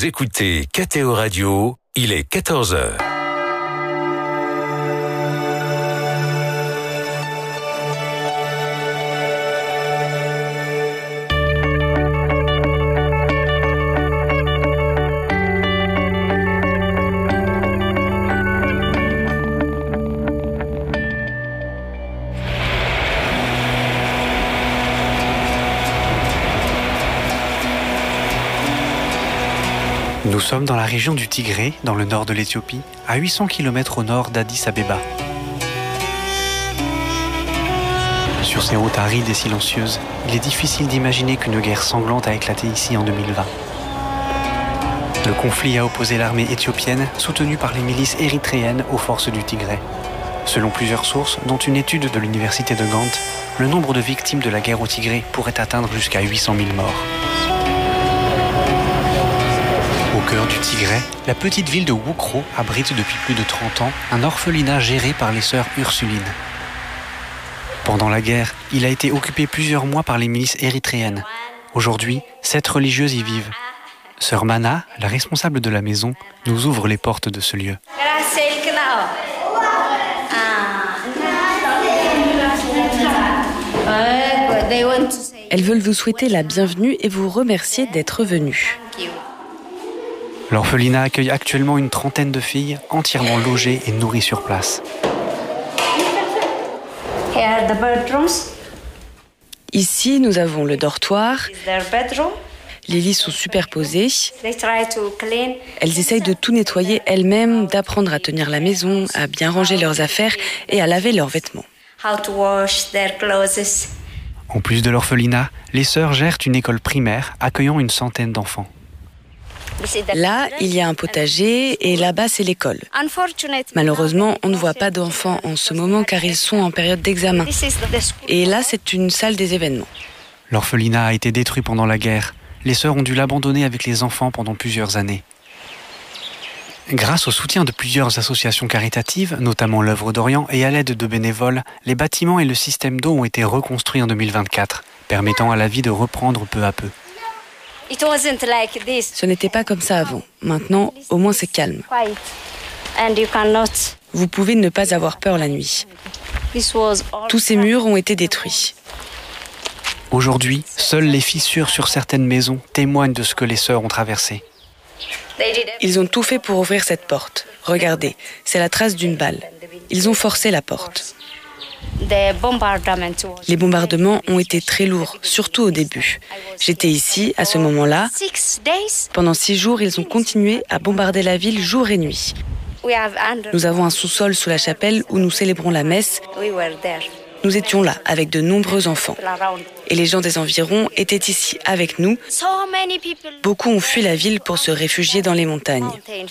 Vous écoutez KTO Radio, il est 14h. Nous sommes dans la région du Tigré, dans le nord de l'Éthiopie, à 800 km au nord d'Addis Abeba. Sur ces routes arides et silencieuses, il est difficile d'imaginer qu'une guerre sanglante a éclaté ici en 2020. Le conflit a opposé l'armée éthiopienne, soutenue par les milices érythréennes, aux forces du Tigré. Selon plusieurs sources, dont une étude de l'université de Gand, le nombre de victimes de la guerre au Tigré pourrait atteindre jusqu'à 800 000 morts. Au cœur du Tigré, la petite ville de Wukro abrite depuis plus de 30 ans un orphelinat géré par les sœurs Ursulines. Pendant la guerre, il a été occupé plusieurs mois par les milices érythréennes. Aujourd'hui, 7 religieuses y vivent. Sœur Mana, la responsable de la maison, nous ouvre les portes de ce lieu. Elles veulent vous souhaiter la bienvenue et vous remercier d'être venus. L'orphelinat accueille actuellement une trentaine de filles entièrement logées et nourries sur place. Ici, nous avons le dortoir. Les lits sont superposés. Elles essayent de tout nettoyer elles-mêmes, d'apprendre à tenir la maison, à bien ranger leurs affaires et à laver leurs vêtements. En plus de l'orphelinat, les sœurs gèrent une école primaire accueillant une centaine d'enfants. Là, il y a un potager et là-bas, c'est l'école. Malheureusement, on ne voit pas d'enfants en ce moment car ils sont en période d'examen. Et là, c'est une salle des événements. L'orphelinat a été détruit pendant la guerre. Les sœurs ont dû l'abandonner avec les enfants pendant plusieurs années. Grâce au soutien de plusieurs associations caritatives, notamment l'Œuvre d'Orient, et à l'aide de bénévoles, les bâtiments et le système d'eau ont été reconstruits en 2024, permettant à la vie de reprendre peu à peu. Ce n'était pas comme ça avant. Maintenant, au moins c'est calme. Vous pouvez ne pas avoir peur la nuit. Tous ces murs ont été détruits. Aujourd'hui, seules les fissures sur certaines maisons témoignent de ce que les sœurs ont traversé. Ils ont tout fait pour ouvrir cette porte. Regardez, c'est la trace d'une balle. Ils ont forcé la porte. Les bombardements ont été très lourds, surtout au début. J'étais ici, à ce moment-là. Pendant 6 jours, ils ont continué à bombarder la ville jour et nuit. Nous avons un sous-sol sous la chapelle où nous célébrons la messe. Nous étions là, avec de nombreux enfants. Et les gens des environs étaient ici avec nous. Beaucoup ont fui la ville pour se réfugier dans les montagnes.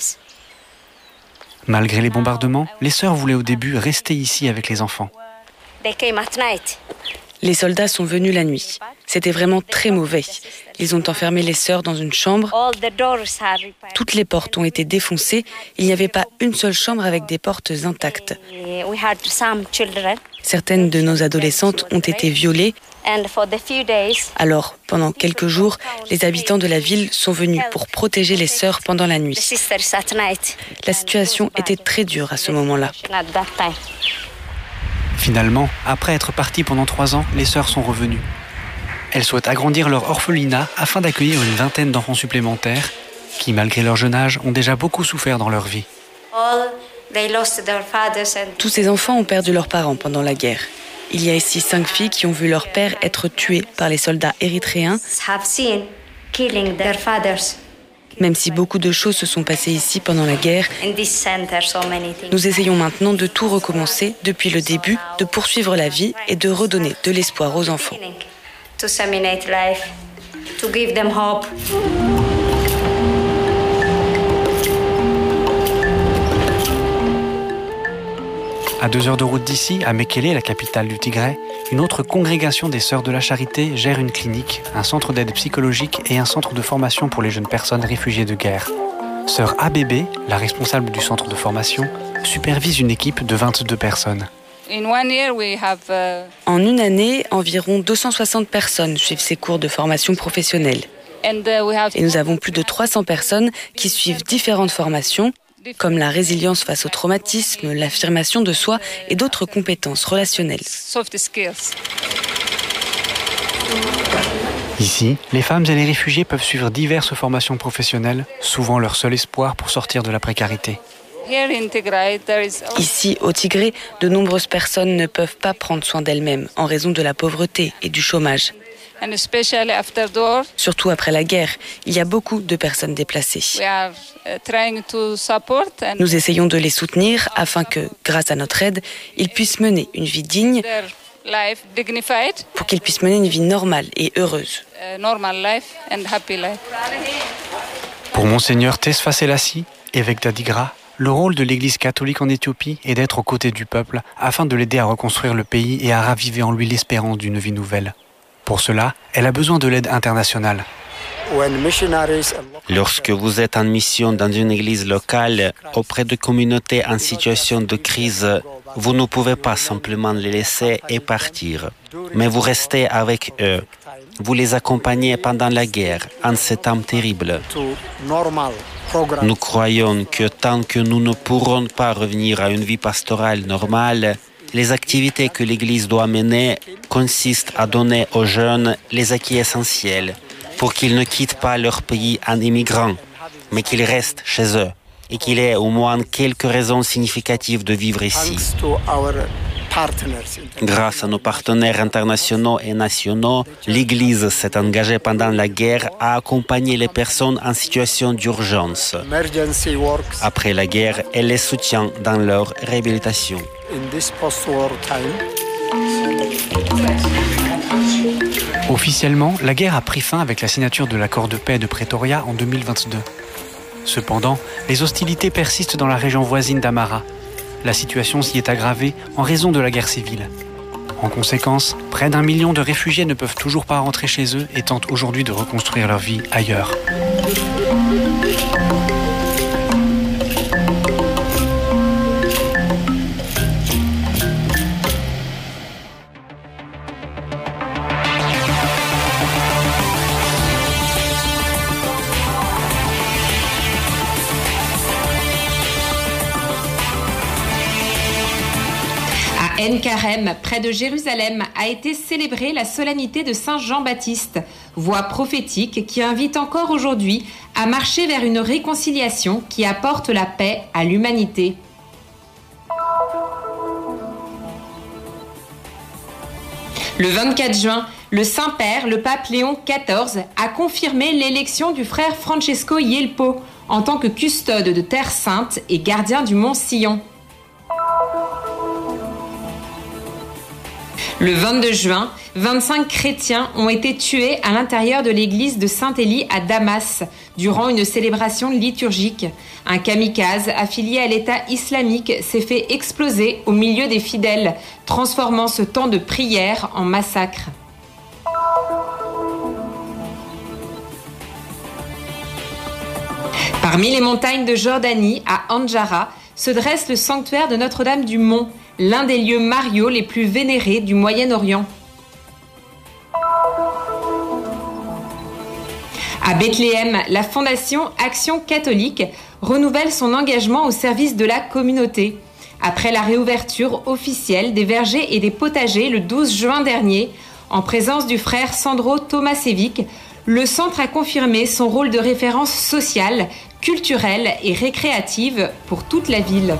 Malgré les bombardements, les sœurs voulaient au début rester ici avec les enfants. Les soldats sont venus la nuit. C'était vraiment très mauvais. Ils ont enfermé les sœurs dans une chambre. Toutes les portes ont été défoncées. Il n'y avait pas une seule chambre avec des portes intactes. Certaines de nos adolescentes ont été violées. Alors, pendant quelques jours, les habitants de la ville sont venus pour protéger les sœurs pendant la nuit. La situation était très dure à ce moment-là. Finalement, après être parties pendant 3 ans, les sœurs sont revenues. Elles souhaitent agrandir leur orphelinat afin d'accueillir une vingtaine d'enfants supplémentaires qui, malgré leur jeune âge, ont déjà beaucoup souffert dans leur vie. Tous ces enfants ont perdu leurs parents pendant la guerre. Il y a ici 5 filles qui ont vu leur père être tué par les soldats érythréens. Même si beaucoup de choses se sont passées ici pendant la guerre, nous essayons maintenant de tout recommencer depuis le début, de poursuivre la vie et de redonner de l'espoir aux enfants. À 2 heures de route d'ici, à Mekele, la capitale du Tigré, une autre congrégation des Sœurs de la Charité gère une clinique, un centre d'aide psychologique et un centre de formation pour les jeunes personnes réfugiées de guerre. Sœur ABB, la responsable du centre de formation, supervise une équipe de 22 personnes. En une année, environ 260 personnes suivent ces cours de formation professionnelle. Et nous avons plus de 300 personnes qui suivent différentes formations, comme la résilience face au traumatisme, l'affirmation de soi et d'autres compétences relationnelles. Ici, les femmes et les réfugiés peuvent suivre diverses formations professionnelles, souvent leur seul espoir pour sortir de la précarité. Ici, au Tigré, de nombreuses personnes ne peuvent pas prendre soin d'elles-mêmes en raison de la pauvreté et du chômage. Surtout après la guerre, il y a beaucoup de personnes déplacées. Nous essayons de les soutenir afin que, grâce à notre aide, ils puissent mener une vie digne, pour qu'ils puissent mener une vie normale et heureuse. Pour Monseigneur Tesfa Selassie, évêque d'Adigra, le rôle de l'Église catholique en Éthiopie est d'être aux côtés du peuple afin de l'aider à reconstruire le pays et à raviver en lui l'espérance d'une vie nouvelle. Pour cela, elle a besoin de l'aide internationale. Lorsque vous êtes en mission dans une église locale, auprès de communautés en situation de crise, vous ne pouvez pas simplement les laisser et partir. Mais vous restez avec eux. Vous les accompagnez pendant la guerre, en ces temps terribles. Nous croyons que tant que nous ne pourrons pas revenir à une vie pastorale normale, les activités que l'Église doit mener consistent à donner aux jeunes les acquis essentiels pour qu'ils ne quittent pas leur pays en immigrant, mais qu'ils restent chez eux et qu'il y ait au moins quelques raisons significatives de vivre ici. Grâce à nos partenaires internationaux et nationaux, l'Église s'est engagée pendant la guerre à accompagner les personnes en situation d'urgence. Après la guerre, elle les soutient dans leur réhabilitation. Officiellement, la guerre a pris fin avec la signature de l'accord de paix de Pretoria en 2022. Cependant, les hostilités persistent dans la région voisine d'Amara. La situation s'y est aggravée en raison de la guerre civile. En conséquence, près d'1 million de réfugiés ne peuvent toujours pas rentrer chez eux et tentent aujourd'hui de reconstruire leur vie ailleurs. À En-Karem, près de Jérusalem, a été célébrée la solennité de Saint Jean-Baptiste, voix prophétique qui invite encore aujourd'hui à marcher vers une réconciliation qui apporte la paix à l'humanité. Le 24 juin, le Saint-Père, le pape Léon XIV, a confirmé l'élection du frère Francesco Yelpo en tant que custode de Terre Sainte et gardien du Mont Sion. Le 22 juin, 25 chrétiens ont été tués à l'intérieur de l'église de Saint-Élie à Damas durant une célébration liturgique. Un kamikaze affilié à l'État islamique s'est fait exploser au milieu des fidèles, transformant ce temps de prière en massacre. Parmi les montagnes de Jordanie, à Andjara, se dresse le sanctuaire de Notre-Dame du Mont, l'un des lieux mariaux les plus vénérés du Moyen-Orient. À Bethléem, la fondation Action catholique renouvelle son engagement au service de la communauté. Après la réouverture officielle des vergers et des potagers le 12 juin dernier, en présence du frère Sandro Tomasevic, le centre a confirmé son rôle de référence sociale, culturelle et récréative pour toute la ville.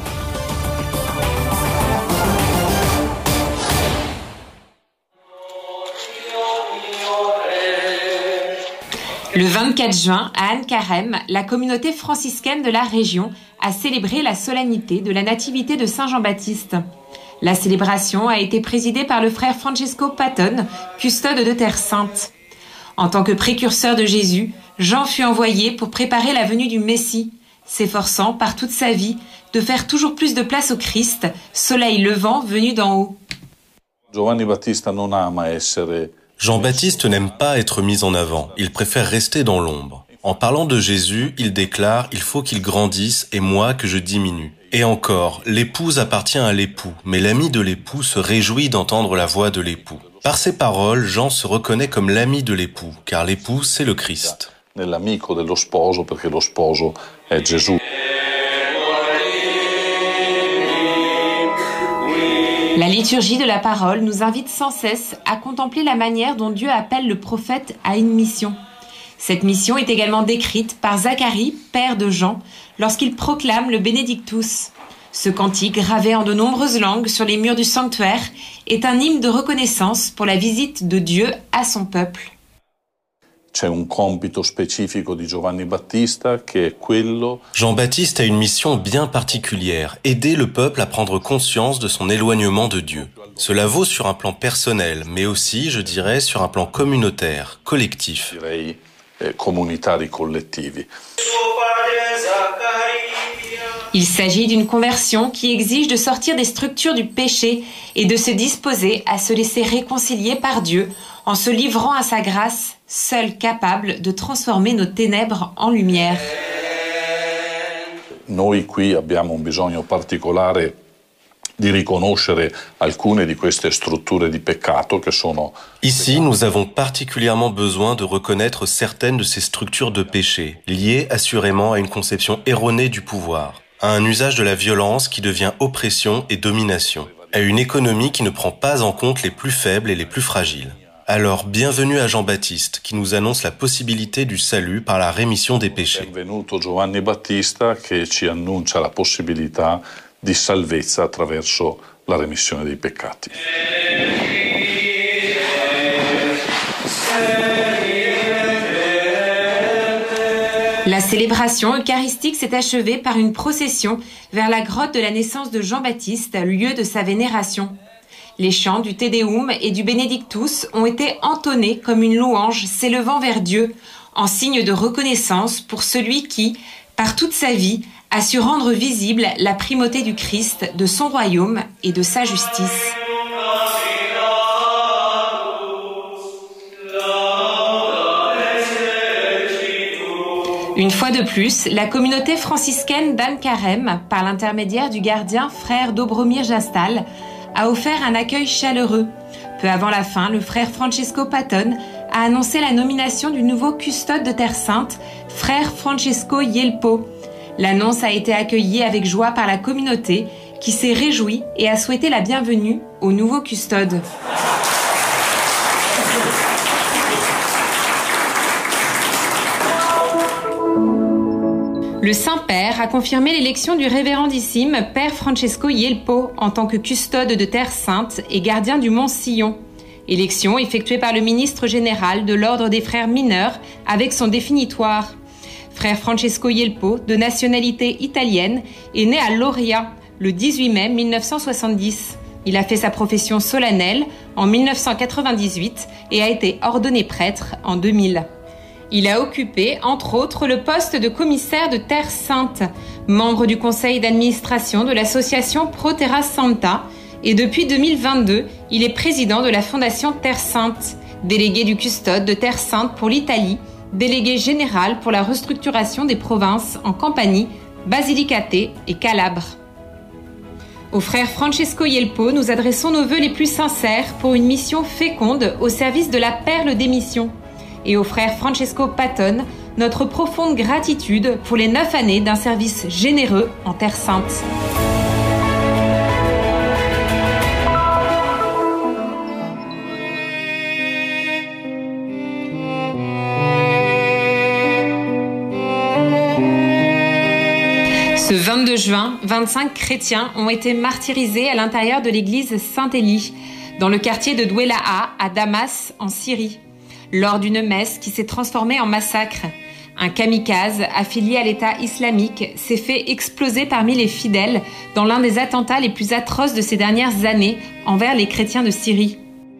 Le 24 juin, à En-Karem, la communauté franciscaine de la région a célébré la solennité de la nativité de Saint Jean-Baptiste. La célébration a été présidée par le frère Francesco Patton, custode de Terre Sainte. En tant que précurseur de Jésus, Jean fut envoyé pour préparer la venue du Messie, s'efforçant par toute sa vie de faire toujours plus de place au Christ, soleil levant venu d'en haut. Jean-Baptiste n'aime pas être mis en avant, il préfère rester dans l'ombre. En parlant de Jésus, il déclare « Il faut qu'il grandisse et moi que je diminue ». Et encore, l'épouse appartient à l'époux, mais l'ami de l'époux se réjouit d'entendre la voix de l'époux. Par ces paroles, Jean se reconnaît comme l'ami de l'époux, car l'époux, c'est le Christ. nell'amico dello sposo, perché lo sposo è Gesù. La liturgie de la parole nous invite sans cesse à contempler la manière dont Dieu appelle le prophète à une mission. Cette mission est également décrite par Zacharie, père de Jean, lorsqu'il proclame le Benedictus. Ce cantique, gravé en de nombreuses langues sur les murs du sanctuaire, est un hymne de reconnaissance pour la visite de Dieu à son peuple. C'è un compito specifico di Giovanni Battista che è quello. Jean-Baptiste a une mission bien particulière, aider le peuple à prendre conscience de son éloignement de Dieu. Cela vaut sur un plan personnel, mais aussi, je dirais, sur un plan communautaire, collectif. Direi comunitari collettivi. Il s'agit d'une conversion qui exige de sortir des structures du péché et de se disposer à se laisser réconcilier par Dieu en se livrant à sa grâce, seule capable de transformer nos ténèbres en lumière. Noi qui abbiamo un bisogno particolare di riconoscere alcune di queste strutture di peccato che sono. Ici, nous avons particulièrement besoin de reconnaître certaines de ces structures de péché, liées assurément à une conception erronée du pouvoir, à un usage de la violence qui devient oppression et domination, à une économie qui ne prend pas en compte les plus faibles et les plus fragiles. Alors, bienvenue à Jean-Baptiste, qui nous annonce la possibilité du salut par la rémission des péchés. Benvenuto Giovanni Battista che ci annuncia la possibilità di salvezza attraverso la remissione dei peccati. La célébration eucharistique s'est achevée par une procession vers la grotte de la naissance de Jean-Baptiste, lieu de sa vénération. Les chants du Te Deum et du Benedictus ont été entonnés comme une louange s'élevant vers Dieu, en signe de reconnaissance pour celui qui, par toute sa vie, a su rendre visible la primauté du Christ, de son royaume et de sa justice. Une fois de plus, la communauté franciscaine d'Anne-Carême, par l'intermédiaire du gardien frère Dobromir Jastal, a offert un accueil chaleureux. Peu avant la fin, le frère Francesco Patton a annoncé la nomination du nouveau custode de Terre Sainte, frère Francesco Yelpo. L'annonce a été accueillie avec joie par la communauté qui s'est réjouie et a souhaité la bienvenue au nouveau custode. Le Saint-Père a confirmé l'élection du révérendissime Père Francesco Yelpo en tant que custode de Terre Sainte et gardien du Mont Sillon. Élection effectuée par le ministre général de l'Ordre des Frères mineurs avec son définitoire. Frère Francesco Yelpo, de nationalité italienne, est né à Lauria le 18 mai 1970. Il a fait sa profession solennelle en 1998 et a été ordonné prêtre en 2000. Il a occupé, entre autres, le poste de commissaire de Terre Sainte, membre du conseil d'administration de l'association Pro Terra Santa, et depuis 2022, il est président de la fondation Terre Sainte, délégué du custode de Terre Sainte pour l'Italie, délégué général pour la restructuration des provinces en Campanie, Basilicate et Calabre. Au frère Francesco Yelpo, nous adressons nos vœux les plus sincères pour une mission féconde au service de la perle des missions. Et au frère Francesco Patton, notre profonde gratitude pour les 9 années d'un service généreux en Terre Sainte. Ce 22 juin, 25 chrétiens ont été martyrisés à l'intérieur de l'église Saint-Élie, dans le quartier de Douelaha, à Damas, en Syrie, lors d'une messe qui s'est transformée en massacre. Un kamikaze affilié à l'État islamique s'est fait exploser parmi les fidèles dans l'un des attentats les plus atroces de ces dernières années envers les chrétiens de Syrie.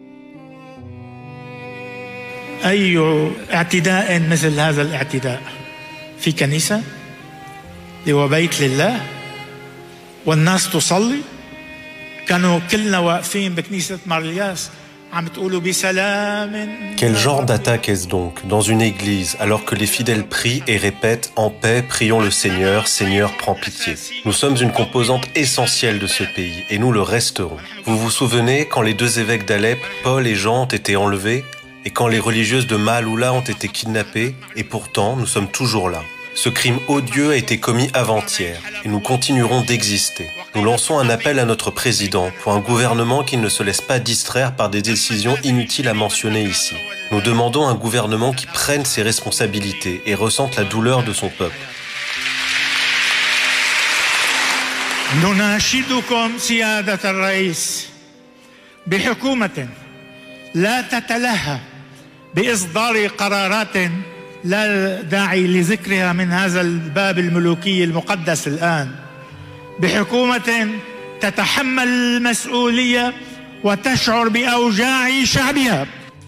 أي اعتداء مثل هذا الاعتداء في كنيسة هو بيت لله والناس تصلي كانوا كلنا واقفين بكنيسة مارلياس عم تقولوا بسلام. Quel genre d'attaque est-ce donc dans une église alors que les fidèles prient et répètent « En paix, prions le Seigneur, Seigneur, prends pitié ». Nous sommes une composante essentielle de ce pays et nous le resterons. Vous vous souvenez quand les 2 évêques d'Alep, Paul et Jean, ont été enlevés? et quand les religieuses de Maaloula ont été kidnappées, et pourtant nous sommes toujours là. Ce crime odieux a été commis avant-hier et nous continuerons d'exister. Nous lançons un appel à notre président pour un gouvernement qui ne se laisse pas distraire par des décisions inutiles à mentionner ici. Nous demandons un gouvernement qui prenne ses responsabilités et ressente la douleur de son peuple. نناشدكم سيادة الرئيس بحكومة لا تتلهى بإصدار قرارات لا داعي لذكرها من هذا الباب الملوكي المقدس الآن بحكومة تتحمل المسؤولية وتشعر بأوجاع شعبها.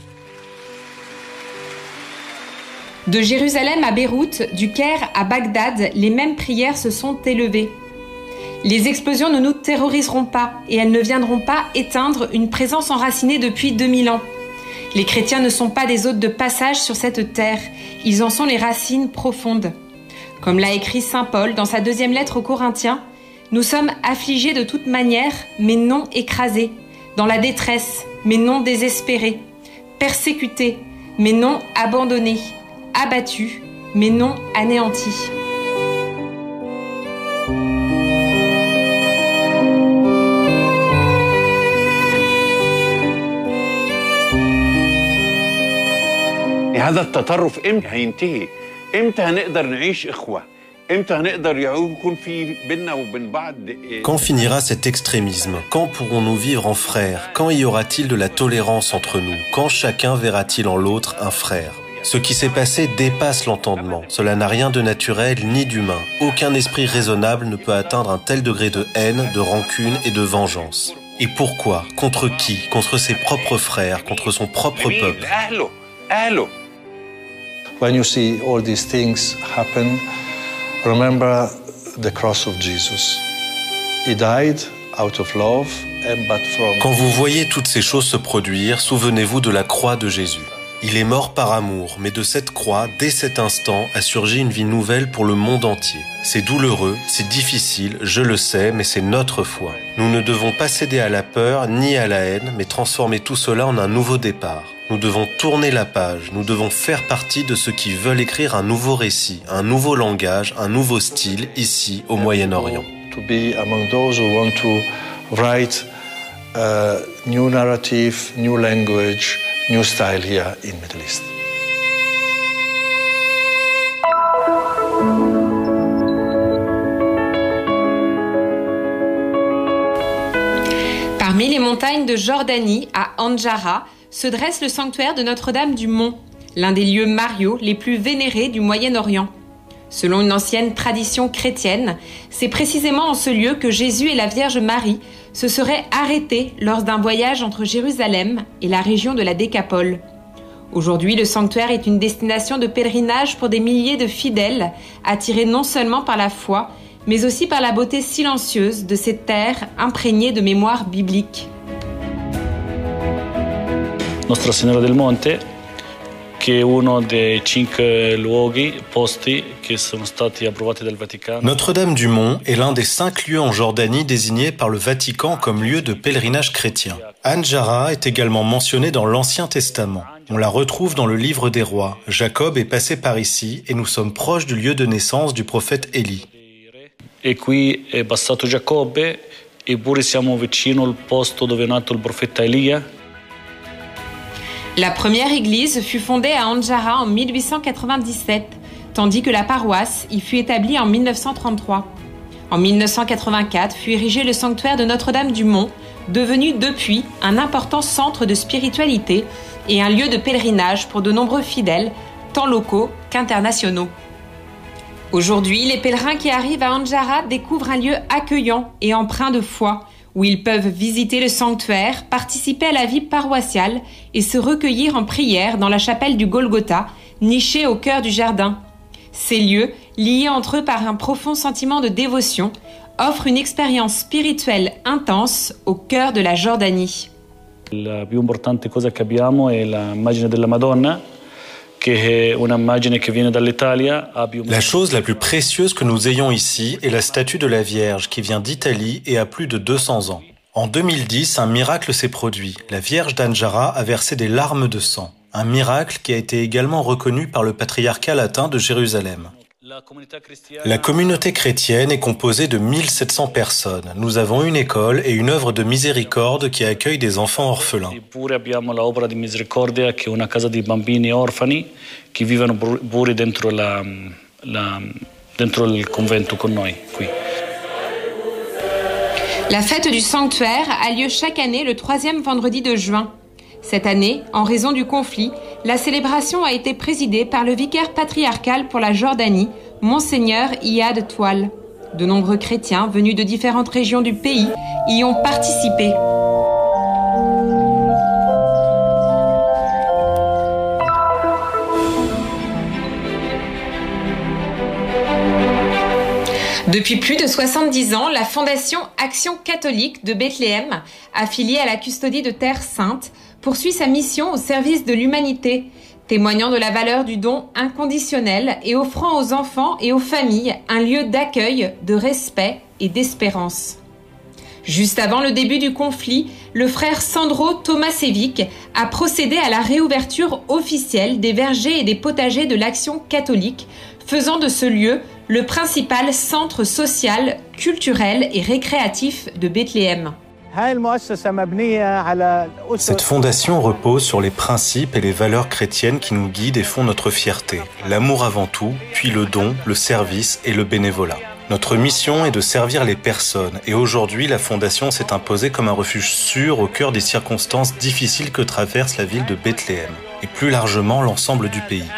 De Jérusalem à Beyrouth, du Caire à Bagdad, les mêmes prières se sont élevées. Les explosions ne nous terroriseront pas et elles ne viendront pas éteindre une présence enracinée depuis 2000 ans. Les chrétiens ne sont pas des hôtes de passage sur cette terre, ils en sont les racines profondes. Comme l'a écrit saint Paul dans sa 2e lettre aux Corinthiens, nous sommes affligés de toute manière, mais non écrasés, dans la détresse, mais non désespérés, persécutés, mais non abandonnés, abattus, mais non anéantis. هذا التطرف امتى هينتهي؟ امتى هنقدر نعيش اخوه؟ امتى هنقدر يكون في بيننا وبين بعض؟ Quand finira cet extrémisme? Quand pourrons-nous vivre en frères? Quand y aura-t-il de la tolérance entre nous? Quand chacun verra-t-il en l'autre un frère? Ce qui s'est passé dépasse l'entendement. Cela n'a rien de naturel ni d'humain. Aucun esprit raisonnable ne peut atteindre un tel degré de haine, de rancune et de vengeance. Et pourquoi? Contre qui? Contre ses propres frères, contre son propre peuple. When you see all these things happen, remember the cross of Jesus. He died out of love, but from... Quand vous voyez toutes ces choses se produire, souvenez-vous de la croix de Jésus. Il est mort par amour, mais de cette croix, dès cet instant, a surgi une vie nouvelle pour le monde entier. C'est douloureux, c'est difficile, je le sais, mais c'est notre foi. Nous ne devons pas céder à la peur ni à la haine, mais transformer tout cela en un nouveau départ. Nous devons tourner la page, nous devons faire partie de ceux qui veulent écrire un nouveau récit, un nouveau langage, un nouveau style, ici, au Moyen-Orient. To be among those who want to write a new narrative, new language, new style here in Middle East. Parmi les montagnes de Jordanie, à Andjara, se dresse le sanctuaire de Notre-Dame du Mont, l'un des lieux mariaux les plus vénérés du Moyen-Orient. Selon une ancienne tradition chrétienne, c'est précisément en ce lieu que Jésus et la Vierge Marie se seraient arrêtés lors d'un voyage entre Jérusalem et la région de la Décapole. Aujourd'hui, le sanctuaire est une destination de pèlerinage pour des milliers de fidèles, attirés non seulement par la foi, mais aussi par la beauté silencieuse de ces terres imprégnées de mémoire biblique. Nostra Signora del Monte, che è uno dei 5 luoghi, posti che sono stati approvati dal Vaticano. Notre-Dame du Mont est l'un des 5 lieux en Jordanie désignés par le Vatican comme lieu de pèlerinage chrétien. Andjara est également mentionnée dans l'Ancien Testament. On la retrouve dans le livre des rois. Jacob est passé par ici et nous sommes proches du lieu de naissance du prophète Élie. E qui è passato Giacobbe, eppure siamo vicino al posto dove è nato il profeta Elia. La première église fut fondée à Andjara en 1897, tandis que la paroisse y fut établie en 1933. En 1984 fut érigé le sanctuaire de Notre-Dame du Mont, devenu depuis un important centre de spiritualité et un lieu de pèlerinage pour de nombreux fidèles, tant locaux qu'internationaux. Aujourd'hui, les pèlerins qui arrivent à Andjara découvrent un lieu accueillant et empreint de foi, où ils peuvent visiter le sanctuaire, participer à la vie paroissiale et se recueillir en prière dans la chapelle du Golgotha, nichée au cœur du jardin. Ces lieux, liés entre eux par un profond sentiment de dévotion, offrent une expérience spirituelle intense au cœur de la Jordanie. La più importante cosa che abbiamo è l'immagine della Madonna, che è un'immagine che viene dall'Italia. La chose la plus précieuse que nous ayons ici est la statue de la Vierge qui vient d'Italie et a plus de 200 ans. En 2010, un miracle s'est produit. La Vierge d'Andjara a versé des larmes de sang. un miracle qui a été également reconnu par le patriarcat latin de Jérusalem. La communauté chrétienne est composée de 1700 personnes. Nous avons une école et une œuvre de miséricorde qui accueille des enfants orphelins. Abbiamo l'opera di misericordia che è una casa di bambini orfani che vivono pure dentro dentro il convento con noi qui. La fête du sanctuaire a lieu chaque année le 3e vendredi de juin. Cette année, en raison du conflit, la célébration a été présidée par le vicaire patriarcal pour la Jordanie, Monseigneur Iyad Toual. De nombreux chrétiens venus de différentes régions du pays y ont participé. Depuis plus de 70 ans, la Fondation Action catholique de Bethléem, affiliée à la custodie de Terre Sainte, poursuit sa mission au service de l'humanité, témoignant de la valeur du don inconditionnel et offrant aux enfants et aux familles un lieu d'accueil, de respect et d'espérance. Juste avant le début du conflit, le frère Sandro Tomasevic a procédé à la réouverture officielle des vergers et des potagers de l'Action catholique, faisant de ce lieu le principal centre social, culturel et récréatif de Bethléem. Cette fondation repose sur les principes et les valeurs chrétiennes qui nous guident et font notre fierté. L'amour avant tout, puis le don, le service et le bénévolat. Notre mission est de servir les personnes et aujourd'hui, la Fondation s'est imposée comme un refuge sûr au cœur des circonstances difficiles que traverse la ville de Bethléem et plus largement l'ensemble du pays.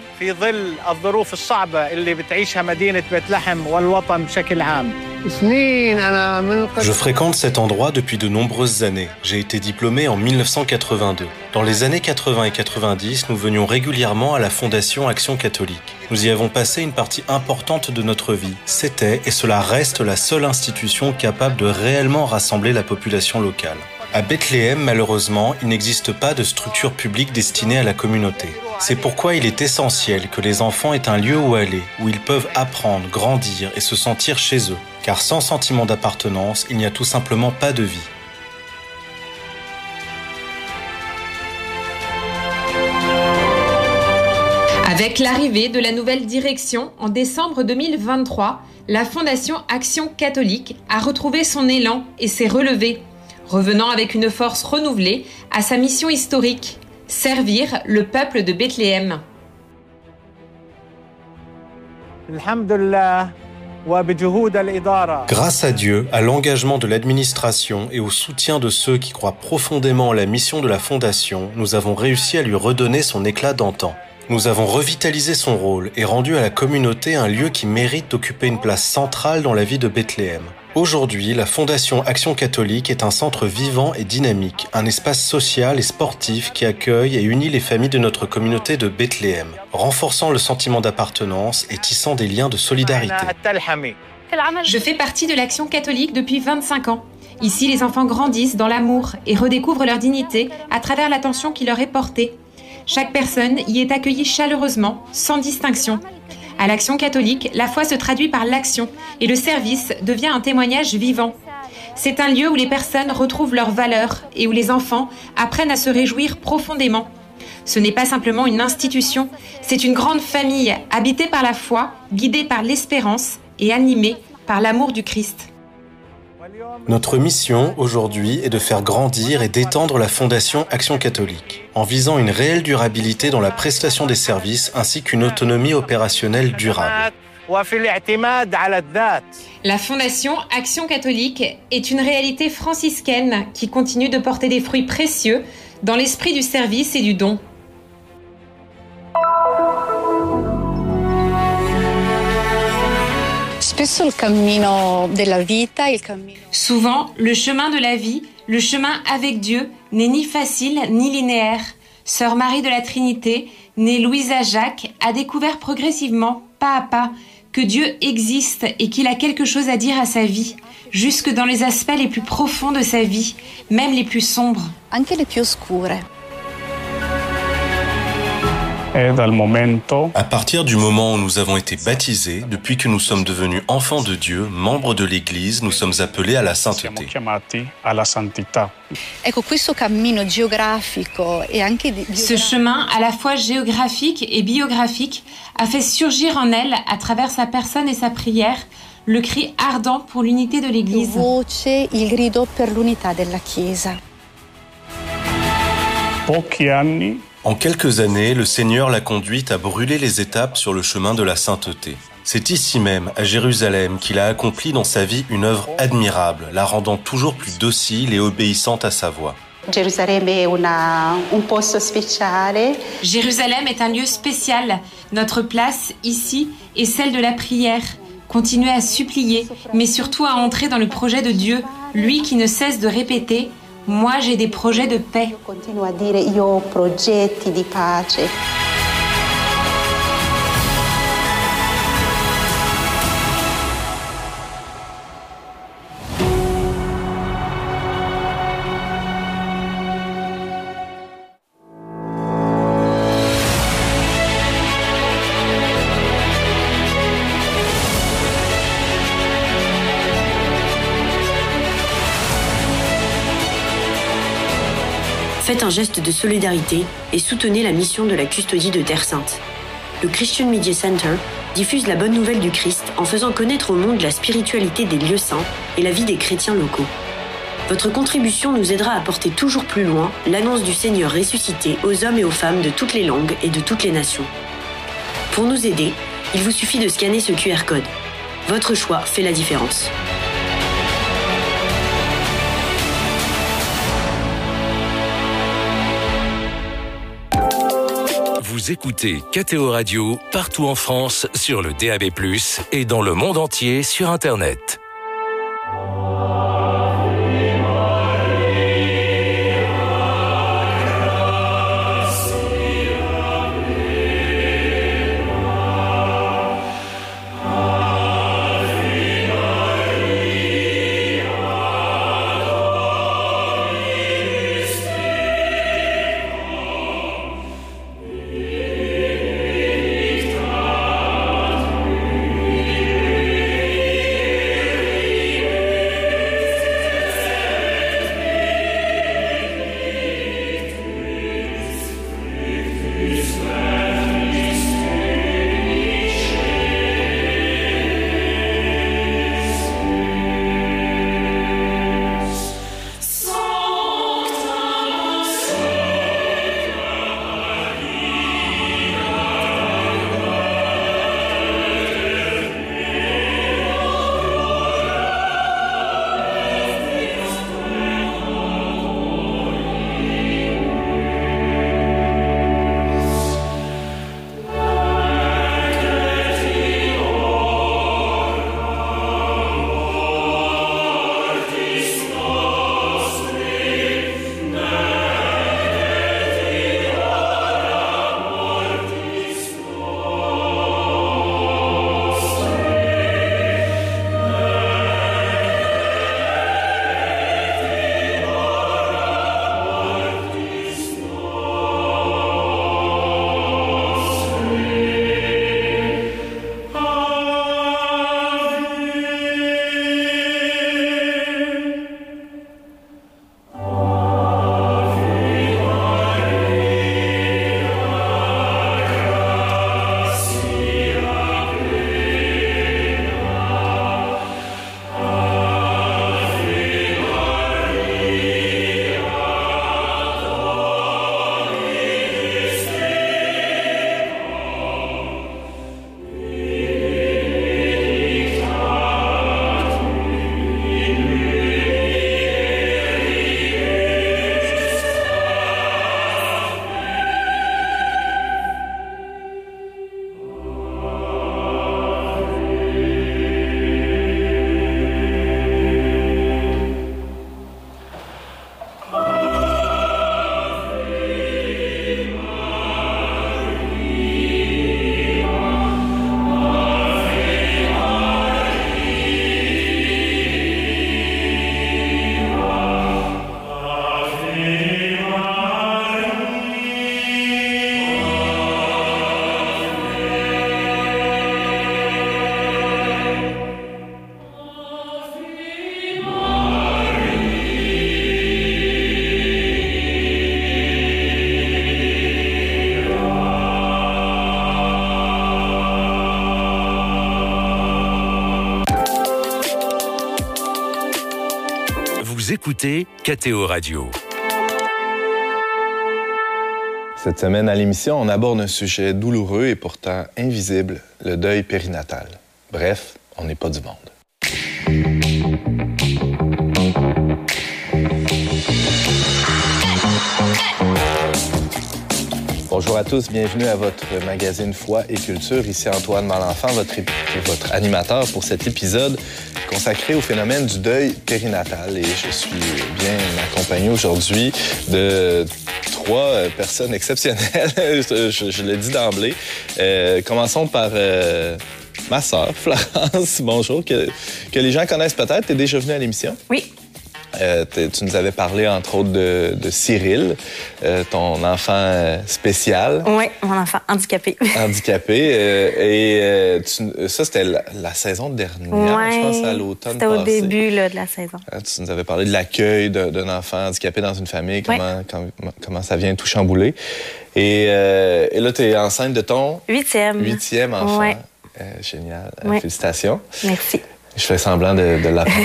Je fréquente cet endroit depuis de nombreuses années. J'ai été diplômé en 1982. Dans les années 80 et 90, nous venions régulièrement à la Fondation Action catholique. Nous y avons passé une partie importante de notre vie. C'était et cela reste la seule institution capable de réellement rassembler la population locale. À Bethléem, malheureusement, il n'existe pas de structure publique destinée à la communauté. C'est pourquoi il est essentiel que les enfants aient un lieu où aller, où ils peuvent apprendre, grandir et se sentir chez eux. Car sans sentiment d'appartenance, il n'y a tout simplement pas de vie. Avec l'arrivée de la nouvelle direction en décembre 2023, la Fondation Action catholique a retrouvé son élan et s'est relevée, revenant avec une force renouvelée à sa mission historique, servir le peuple de Bethléem. Grâce à Dieu, à l'engagement de l'administration et au soutien de ceux qui croient profondément en la mission de la Fondation, nous avons réussi à lui redonner son éclat d'antan. Nous avons revitalisé son rôle et rendu à la communauté un lieu qui mérite d'occuper une place centrale dans la vie de Bethléem. Aujourd'hui, la Fondation Action catholique est un centre vivant et dynamique, un espace social et sportif qui accueille et unit les familles de notre communauté de Bethléem, renforçant le sentiment d'appartenance et tissant des liens de solidarité. Je fais partie de l'Action catholique depuis 25 ans. Ici, les enfants grandissent dans l'amour et redécouvrent leur dignité à travers l'attention qui leur est portée. Chaque personne y est accueillie chaleureusement, sans distinction. À l'Action catholique, la foi se traduit par l'action et le service devient un témoignage vivant. C'est un lieu où les personnes retrouvent leurs valeurs et où les enfants apprennent à se réjouir profondément. Ce n'est pas simplement une institution, c'est une grande famille habitée par la foi, guidée par l'espérance et animée par l'amour du Christ. Notre mission aujourd'hui est de faire grandir et d'étendre la Fondation Action catholique, en visant une réelle durabilité dans la prestation des services ainsi qu'une autonomie opérationnelle durable. La Fondation Action catholique est une réalité franciscaine qui continue de porter des fruits précieux dans l'esprit du service et du don. Souvent, le chemin de la vie, le chemin avec Dieu, n'est ni facile ni linéaire. Sœur Marie de la Trinité, née Louisa Jacques, a découvert progressivement, pas à pas, que Dieu existe et qu'il a quelque chose à dire à sa vie, jusque dans les aspects les plus profonds de sa vie, même les plus sombres. À partir du moment où nous avons été baptisés, depuis que nous sommes devenus enfants de Dieu, membres de l'Église, nous sommes appelés à la sainteté. Ce chemin, à la fois géographique et biographique, a fait surgir en elle, à travers sa personne et sa prière, le cri ardent pour l'unité de l'Église. En quelques années, le Seigneur l'a conduite à brûler les étapes sur le chemin de la sainteté. C'est ici même, à Jérusalem, qu'il a accompli dans sa vie une œuvre admirable, la rendant toujours plus docile et obéissante à sa voix. Jérusalem est un lieu spécial. Notre place, ici, est celle de la prière. Continuez à supplier, mais surtout à entrer dans le projet de Dieu, lui qui ne cesse de répéter « Moi, j'ai des projets de paix ». Faites un geste de solidarité et soutenez la mission de la custodie de Terre Sainte. Le Christian Media Center diffuse la bonne nouvelle du Christ en faisant connaître au monde la spiritualité des lieux saints et la vie des chrétiens locaux. Votre contribution nous aidera à porter toujours plus loin l'annonce du Seigneur ressuscité aux hommes et aux femmes de toutes les langues et de toutes les nations. Pour nous aider, il vous suffit de scanner ce QR code. Votre choix fait la différence. Vous écoutez KTO Radio partout en France sur le DAB+, et dans le monde entier sur Internet. Vous écoutez KTO Radio. Cette semaine à l'émission, on aborde un sujet douloureux et pourtant invisible, le deuil périnatal. Bref, on n'est pas du monde. Bonjour à tous, bienvenue à votre magazine Foi et Culture. Ici Antoine Malenfant, votre animateur pour cet épisode consacré au phénomène du deuil périnatal. Et je suis bien accompagné aujourd'hui de 3 personnes exceptionnelles, je le dis d'emblée. Commençons par ma sœur, Florence. Bonjour, que les gens connaissent peut-être. Tu es déjà venue à l'émission? Oui. Tu nous avais parlé, entre autres, de Cyril, ton enfant spécial. Oui, mon enfant handicapé. Handicapé. Ça, c'était la saison dernière, je pense, à l'automne passé. C'était au début là, de la saison. Tu nous avais parlé de l'accueil d'un enfant handicapé dans une famille, comment ça vient tout chambouler. Et là, tu es enceinte de ton... 8e enfant. Ouais. Génial. Félicitations. Merci. Je fais semblant de l'apprendre.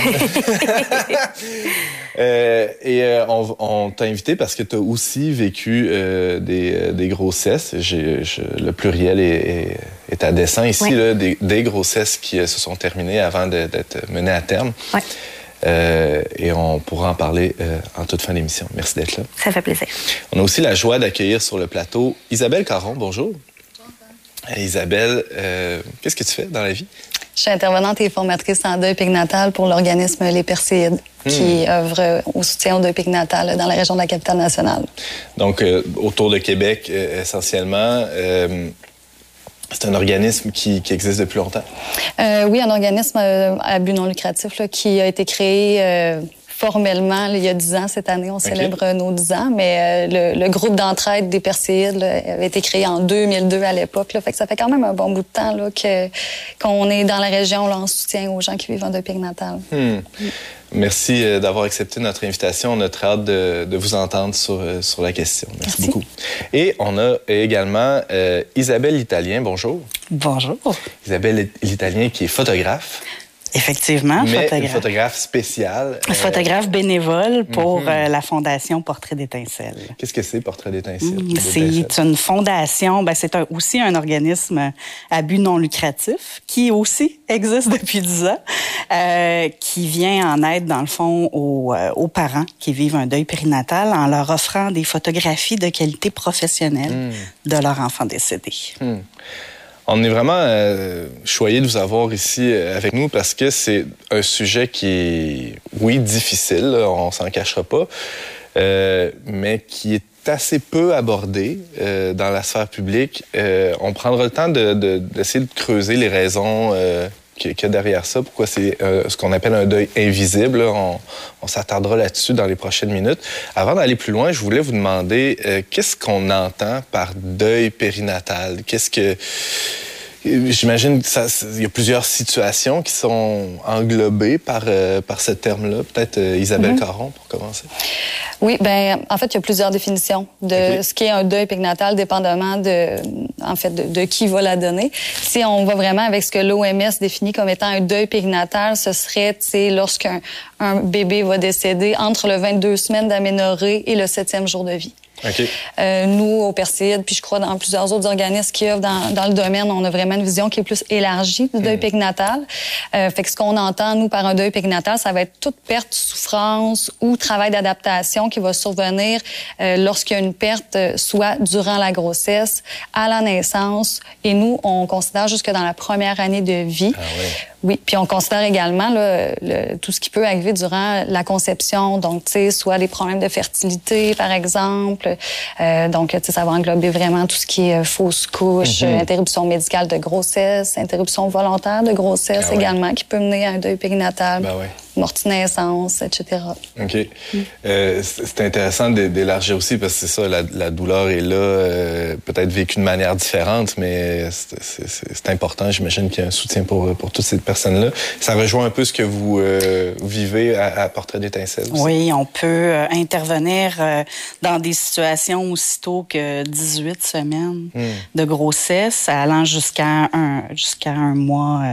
On t'a invité parce que tu as aussi vécu des grossesses. Le pluriel est à dessein ici, là, des grossesses qui se sont terminées avant d'être menées à terme. Ouais. Et on pourra en parler en toute fin d'émission. Merci d'être là. Ça fait plaisir. On a aussi la joie d'accueillir sur le plateau Isabelle Caron. Bonjour. Isabelle, qu'est-ce que tu fais dans la vie? Je suis intervenante et formatrice en deuil périnatal pour l'organisme Les Perséides, qui œuvre au soutien au deuil périnatal dans la région de la Capitale-Nationale. Donc, autour de Québec, essentiellement, c'est un organisme qui existe depuis longtemps? Oui, un organisme à but non lucratif là, qui a été créé... formellement, il y a 10 ans, cette année, on célèbre nos 10 ans, mais le groupe d'entraide des Perséides avait été créé en 2002 à l'époque. Fait que ça fait quand même un bon bout de temps là, qu'on est dans la région là, en soutien aux gens qui vivent en deuil périnatal. Merci d'avoir accepté notre invitation. On a très hâte de vous entendre sur la question. Merci beaucoup. Et on a également Isabelle L'Italien. Bonjour. Bonjour. Isabelle L'Italien qui est photographe. Effectivement, mais une photographe spéciale. Photographe bénévole pour la Fondation Portrait d'Étincelle. Qu'est-ce que c'est, Portrait d'Étincelle? C'est une fondation, c'est aussi un organisme à but non lucratif qui aussi existe depuis 10 ans, qui vient en aide, dans le fond, aux parents qui vivent un deuil périnatal en leur offrant des photographies de qualité professionnelle de leur enfant décédé. On est vraiment choyés de vous avoir ici avec nous parce que c'est un sujet qui est, oui, difficile, là, on s'en cachera pas, mais qui est assez peu abordé dans la sphère publique. On prendra le temps d'essayer de creuser les raisons qu'il y a derrière ça, pourquoi c'est ce qu'on appelle un deuil invisible. On s'attardera là-dessus dans les prochaines minutes. Avant d'aller plus loin, je voulais vous demander qu'est-ce qu'on entend par deuil périnatal? J'imagine qu'il y a plusieurs situations qui sont englobées par ce terme-là. Peut-être Isabelle Caron, pour commencer. Oui, en fait, il y a plusieurs définitions de ce qu'est un deuil périnatal, dépendamment de qui va la donner. Si on va vraiment avec ce que l'OMS définit comme étant un deuil périnatal, ce serait, lorsqu'un bébé va décéder entre le 22 semaines d'aménorrhée et le 7e jour de vie. Nous, au Perséides, puis je crois dans plusieurs autres organismes qui œuvrent dans le domaine, on a vraiment une vision qui est plus élargie du deuil périnatal. Fait que ce qu'on entend, nous, par un deuil périnatal, ça va être toute perte, souffrance ou travail d'adaptation qui va survenir lorsqu'il y a une perte, soit durant la grossesse, à la naissance, et nous, on considère jusque dans la première année de vie. Oui, puis on considère également tout ce qui peut arriver durant la conception, donc, tu sais, soit des problèmes de fertilité, par exemple. Donc, tu sais, ça va englober vraiment tout ce qui est fausse couche, interruption médicale de grossesse, interruption volontaire de grossesse également, qui peut mener à un deuil périnatal, morte-naissance, etc. OK. C'est intéressant d'élargir aussi, parce que c'est ça, la douleur est là, peut-être vécue de manière différente, mais c'est important. J'imagine qu'il y a un soutien pour toutes ces personnes-là. Ça rejoint un peu ce que vous vivez à Portrait d'Étincelle aussi. Oui, on peut intervenir dans des situations aussitôt que 18 semaines de grossesse, allant jusqu'à un mois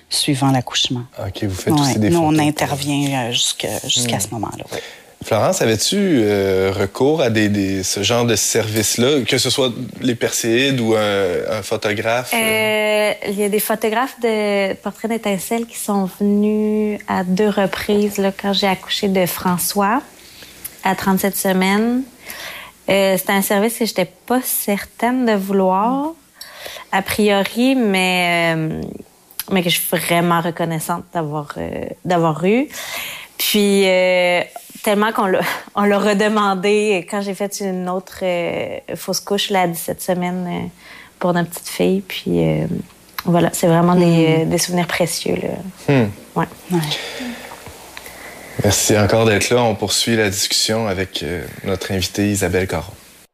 suivant l'accouchement. OK, vous faites aussi des nous, photos. on intervient jusqu'à ce moment-là. Oui. Florence, avais-tu recours à ce genre de service-là, que ce soit les perséides ou un photographe? Il y a des photographes de portraits d'étincelles qui sont venus à 2 reprises là, quand j'ai accouché de François à 37 semaines. C'était un service que j'étais pas certaine de vouloir, a priori, mais que je suis vraiment reconnaissante d'avoir eu. Puis, tellement qu'on l'a redemandé quand j'ai fait une autre fausse couche là, à 17 semaines pour notre petite fille. Puis, voilà, c'est vraiment des souvenirs précieux. Là. Ouais. Merci encore d'être là. On poursuit la discussion avec notre invitée Isabelle Caron.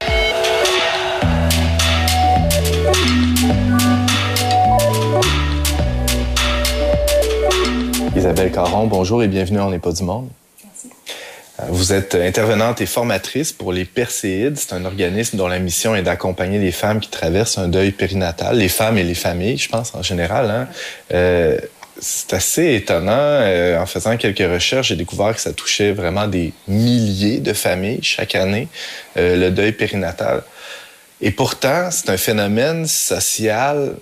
Isabelle Caron, bonjour et bienvenue à On n'est pas du monde. Merci. Vous êtes intervenante et formatrice pour les Perséides. C'est un organisme dont la mission est d'accompagner les femmes qui traversent un deuil périnatal, les femmes et les familles, je pense, en général. Hein. C'est assez étonnant. En faisant quelques recherches, j'ai découvert que ça touchait vraiment des milliers de familles chaque année, le deuil périnatal. Et pourtant, c'est un phénomène social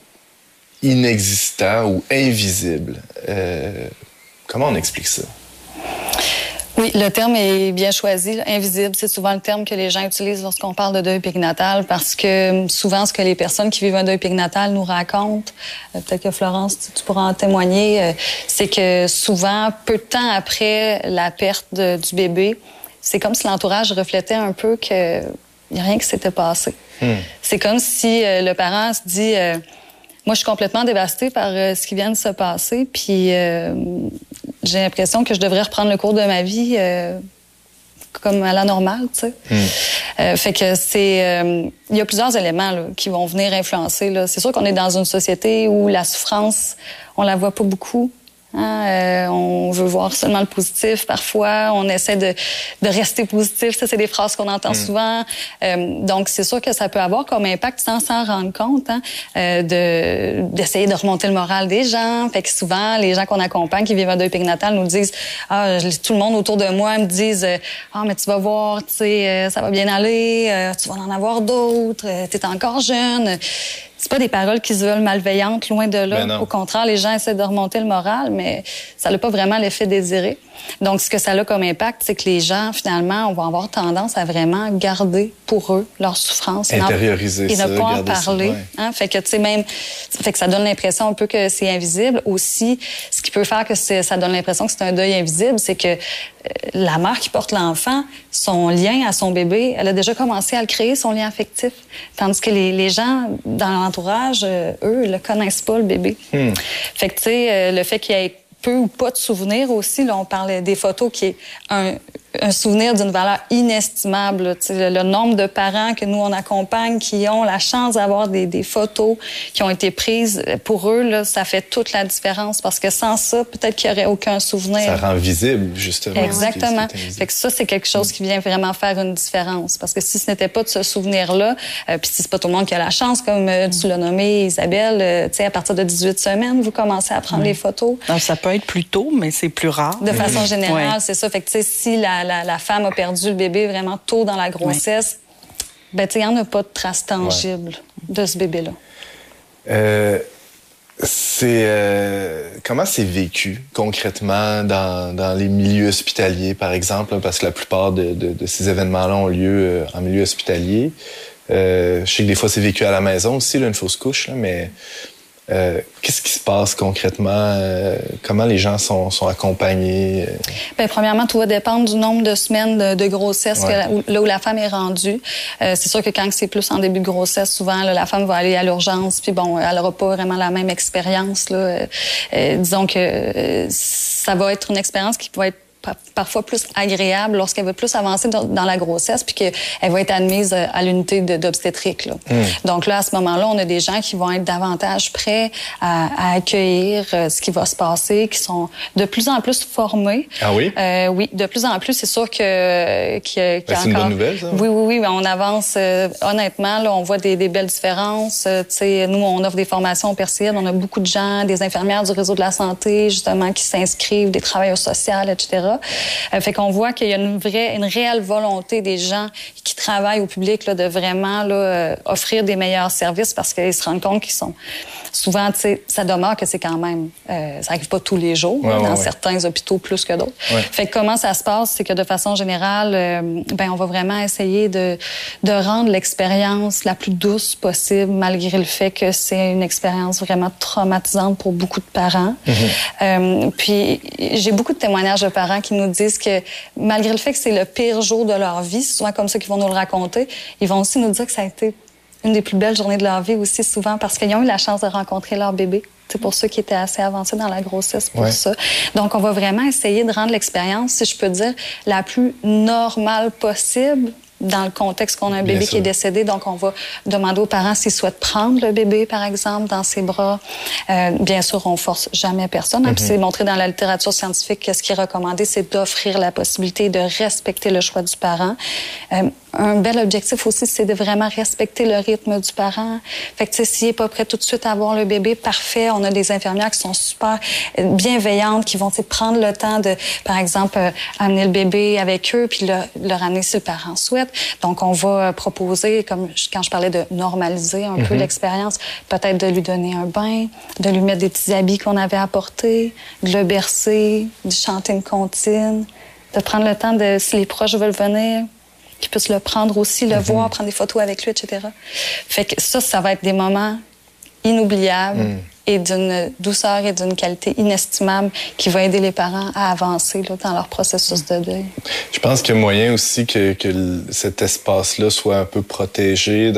inexistant ou invisible. Comment on explique ça? Oui, le terme est bien choisi. Invisible, c'est souvent le terme que les gens utilisent lorsqu'on parle de deuil périnatal parce que souvent, ce que les personnes qui vivent un deuil périnatal nous racontent, peut-être que Florence, tu pourras en témoigner, c'est que souvent, peu de temps après la perte du bébé, c'est comme si l'entourage reflétait un peu qu'il n'y a rien qui s'était passé. C'est comme si le parent se dit... moi, je suis complètement dévastée par ce qui vient de se passer, puis j'ai l'impression que je devrais reprendre le cours de ma vie comme à la normale, tu sais. Fait que il y a plusieurs éléments là, qui vont venir influencer. Là. C'est sûr qu'on est dans une société où la souffrance, on la voit pas beaucoup. Hein? On veut voir seulement le positif. Parfois, on essaie de rester positif. Ça, c'est des phrases qu'on entend souvent. Donc, c'est sûr que ça peut avoir comme impact sans s'en rendre compte, hein, d'essayer de remonter le moral des gens. Fait que souvent, les gens qu'on accompagne qui vivent un deuil périnatal nous disent tout le monde autour de moi me disent mais tu vas voir, tu sais, ça va bien aller, tu vas en avoir d'autres, t'es encore jeune. C'est pas des paroles qui se veulent malveillantes, loin de là. Au contraire, les gens essaient de remonter le moral, mais ça n'a pas vraiment l'effet désiré. Donc, ce que ça a comme impact, c'est que les gens, finalement, on va avoir tendance à vraiment garder pour eux leur souffrance. Intérioriser ça, et ne pas en parler. Hein? Fait que, tu sais, même, fait que ça donne l'impression un peu que c'est invisible. Aussi, ce qui peut faire que ça donne l'impression que c'est un deuil invisible, c'est que la mère qui porte l'enfant, son lien à son bébé, elle a déjà commencé à le créer, son lien affectif. Tandis que les gens dans l'entourage, eux, le connaissent pas, le bébé. Fait que, tu sais, le fait qu'il y ait peu ou pas de souvenirs aussi, là, on parlait des photos qui est un souvenir d'une valeur inestimable. Le nombre de parents que nous, on accompagne, qui ont la chance d'avoir des photos qui ont été prises, pour eux, là, ça fait toute la différence. Parce que sans ça, peut-être qu'il n'y aurait aucun souvenir. Ça rend visible, justement. Exactement. Fait que ça, c'est quelque chose qui vient vraiment faire une différence. Parce que si ce n'était pas de ce souvenir-là, puis si c'est pas tout le monde qui a la chance, comme tu l'as nommé, Isabelle, tu sais, à partir de 18 semaines, vous commencez à prendre les photos. Alors, ça peut être plus tôt, mais c'est plus rare. De façon générale, c'est ça. Fait que, tu sais, si la femme a perdu le bébé vraiment tôt dans la grossesse, ben, tu sais, il n'y en a pas de traces tangibles de ce bébé-là. Comment c'est vécu concrètement dans les milieux hospitaliers, par exemple, parce que la plupart de ces événements-là ont lieu en milieu hospitalier. Je sais que des fois, c'est vécu à la maison aussi, là, une fausse couche, là, mais qu'est-ce qui se passe concrètement? Comment les gens sont accompagnés? Bien, premièrement, tout va dépendre du nombre de semaines de grossesse là où la femme est rendue. C'est sûr que quand c'est plus en début de grossesse, souvent, là, la femme va aller à l'urgence, puis bon, elle n'aura pas vraiment la même expérience. Disons que ça va être une expérience qui va être parfois plus agréable lorsqu'elle va plus avancer dans la grossesse puis qu'elle va être admise à l'unité d'obstétrique. Là. Donc là, à ce moment-là, on a des gens qui vont être davantage prêts à accueillir ce qui va se passer, qui sont de plus en plus formés. Ah oui? Oui, de plus en plus. C'est sûr qu'il y a c'est encore... une bonne nouvelle, ça? Oui. On avance. Honnêtement, là, on voit des belles différences. Nous, on offre des formations au Perséide. On a beaucoup de gens, des infirmières du réseau de la santé, justement, qui s'inscrivent, des travailleurs sociaux, etc. Fait qu'on voit qu'il y a une réelle volonté des gens qui travaillent au public là, de vraiment là, offrir des meilleurs services parce qu'ils se rendent compte qu'ils sont... Souvent, tu sais, ça demeure que c'est quand même... ça n'arrive pas tous les jours, dans certains hôpitaux plus que d'autres. Fait que comment ça se passe, c'est que de façon générale, on va vraiment essayer de rendre l'expérience la plus douce possible, malgré le fait que c'est une expérience vraiment traumatisante pour beaucoup de parents. Puis, j'ai beaucoup de témoignages de parents qui nous disent que, malgré le fait que c'est le pire jour de leur vie, c'est souvent comme ça qu'ils vont nous le raconter, ils vont aussi nous dire que ça a été une des plus belles journées de leur vie aussi, souvent, parce qu'ils ont eu la chance de rencontrer leur bébé. C'est pour ceux qui étaient assez avancés dans la grossesse pour ça. Donc, on va vraiment essayer de rendre l'expérience, si je peux dire, la plus normale possible dans le contexte qu'on a un bébé qui est décédé. Donc, on va demander aux parents s'ils souhaitent prendre le bébé, par exemple, dans ses bras. Bien sûr, on force jamais personne. Puis c'est montré dans la littérature scientifique que ce qui est recommandé, c'est d'offrir la possibilité de respecter le choix du parent. Un bel objectif aussi, c'est de vraiment respecter le rythme du parent. Fait que, tu sais, s'il n'est pas prêt tout de suite à avoir le bébé, parfait. On a des infirmières qui sont super bienveillantes, qui vont, tu sais, prendre le temps de, par exemple, amener le bébé avec eux, puis le ramener si le parent souhaite. Donc, on va proposer, comme quand je parlais de normaliser un peu l'expérience, peut-être de lui donner un bain, de lui mettre des petits habits qu'on avait apportés, de le bercer, de chanter une comptine, de prendre le temps de, si les proches veulent venir, qu'ils puissent le prendre aussi, le voir, prendre des photos avec lui, etc. Fait que ça va être des moments inoubliables et d'une douceur et d'une qualité inestimable qui va aider les parents à avancer là, dans leur processus de deuil. Je pense qu'il y a moyen aussi que cet espace-là soit un peu protégé,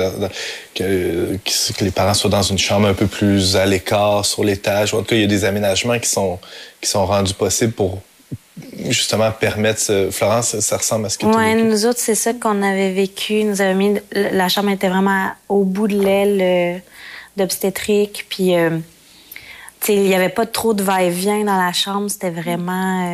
que les parents soient dans une chambre un peu plus à l'écart, sur l'étage. En tout cas, il y a des aménagements qui sont rendus possibles pour justement permettre... Florence, ça ressemble à ce que tu as vécu? Oui, nous autres, c'est ça qu'on avait vécu. Nous avons mis... La chambre était vraiment au bout de l'aile d'obstétrique. Puis, il n'y avait pas trop de va-et-vient dans la chambre. C'était vraiment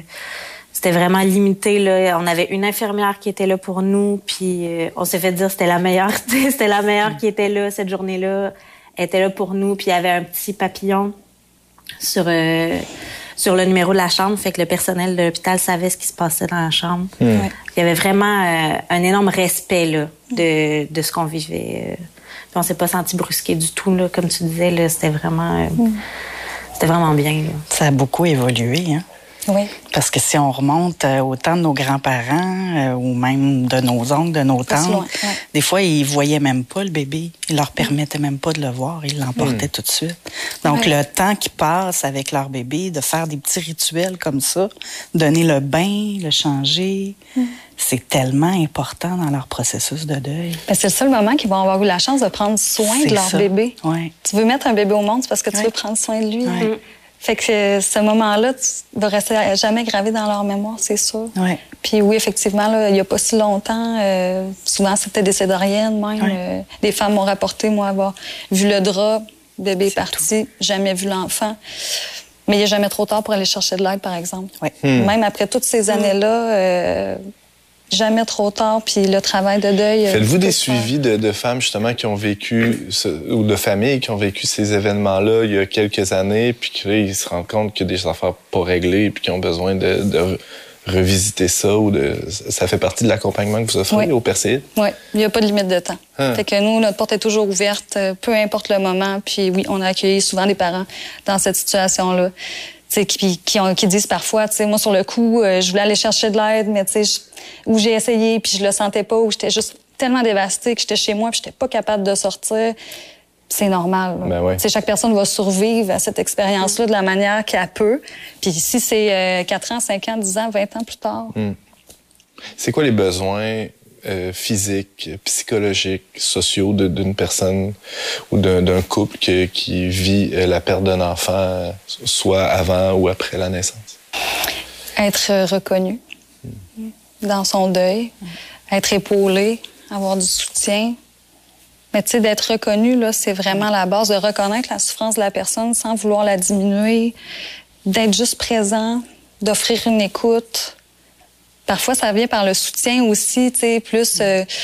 limité, là. On avait une infirmière qui était là pour nous. Puis, on s'est fait dire que c'était la meilleure. C'était la meilleure qui était là cette journée-là. Elle était là pour nous. Puis, il y avait un petit papillon sur le numéro de la chambre, fait que le personnel de l'hôpital savait ce qui se passait dans la chambre. Il y avait vraiment un énorme respect là, de ce qu'on vivait. Puis on s'est pas senti brusqué du tout, là, comme tu disais, là, c'était vraiment bien. Là. Ça a beaucoup évolué, hein? Oui. Parce que si on remonte au temps de nos grands-parents ou même de nos oncles, de nos tantes, des fois, ils voyaient même pas le bébé. Ils leur permettaient même pas de le voir. Ils l'emportaient tout de suite. Donc, le temps qu'ils passent avec leur bébé, de faire des petits rituels comme ça, donner le bain, le changer, c'est tellement important dans leur processus de deuil. Ben, c'est le seul moment qu'ils vont avoir eu la chance de prendre soin de leur bébé. Ouais. Tu veux mettre un bébé au monde, c'est parce que tu veux prendre soin de lui. Fait que ce moment-là va rester à jamais gravé dans leur mémoire, c'est sûr. Puis oui, effectivement, là, il n'y a pas si longtemps, souvent c'était des césariennes même. Des femmes m'ont rapporté, moi, avoir vu le drap, bébé parti, jamais vu l'enfant. Mais il n'est jamais trop tard pour aller chercher de l'aide, par exemple. Même après toutes ces années-là, jamais trop tard, puis le travail de deuil... Faites-vous des suivis de femmes, justement, qui ont vécu, ou de familles qui ont vécu ces événements-là il y a quelques années, puis qu'ils se rendent compte qu'il y a des affaires pas réglées, puis qui ont besoin de revisiter ça, ou ça fait partie de l'accompagnement que vous offrez au Perséide? Oui, il n'y a pas de limite de temps. Fait que nous, notre porte est toujours ouverte, peu importe le moment, puis oui, on a accueilli souvent des parents dans cette situation-là. Qui disent parfois, tu sais, moi, sur le coup, je voulais aller chercher de l'aide, mais tu sais, où j'ai essayé, puis je le sentais pas, où j'étais juste tellement dévastée que j'étais chez moi, puis j'étais pas capable de sortir. C'est normal. Tu sais, chaque personne va survivre à cette expérience-là de la manière qu'elle peut. Puis si c'est 4 ans, 5 ans, 10 ans, 20 ans plus tard. C'est quoi les besoins physiques, psychologiques, sociaux d'une personne ou d'un couple qui vit la perte d'un enfant, soit avant ou après la naissance? Être reconnu dans son deuil, être épaulé, avoir du soutien. Mais tu sais, d'être reconnu, là, c'est vraiment la base, de reconnaître la souffrance de la personne sans vouloir la diminuer, d'être juste présent, d'offrir une écoute. Parfois, ça vient par le soutien aussi, tu sais, plus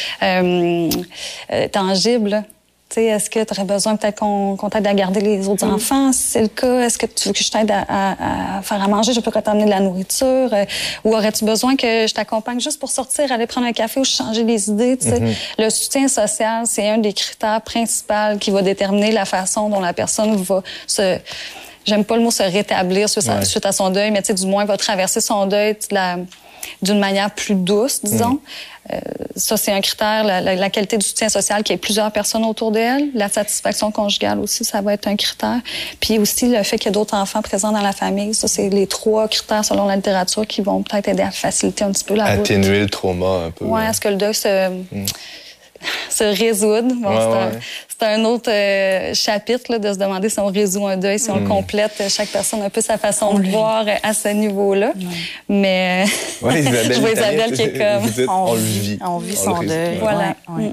tangible. Tu sais, est-ce que tu aurais besoin peut-être qu'on t'aide à garder les autres enfants, si c'est le cas? Est-ce que tu veux que je t'aide à faire à manger? Je peux t'amener de la nourriture? Ou aurais-tu besoin que je t'accompagne juste pour sortir, aller prendre un café ou changer les idées? Tu sais? Le soutien social, c'est un des critères principaux qui va déterminer la façon dont la personne va se... J'aime pas le mot se rétablir suite à son deuil, mais tu sais, du moins, va traverser son deuil d'une manière plus douce, disons. Ça, c'est un critère. La qualité du soutien social, qu'il y ait plusieurs personnes autour d'elle. La satisfaction conjugale aussi, ça va être un critère. Puis aussi, le fait qu'il y ait d'autres enfants présents dans la famille. Ça, c'est les 3 critères, selon la littérature, qui vont peut-être aider à faciliter un petit peu la route. Atténuer le trauma un peu. Oui, est-ce que le deuil se résoudre? Bon, c'est un autre chapitre là, de se demander si on résout un deuil, si on le complète. Chaque personne a un peu sa façon de voir à ce niveau-là. Mais Isabelle, je vois Isabelle qui est comme... Vous dites, on le vit. On vit son deuil. Voilà.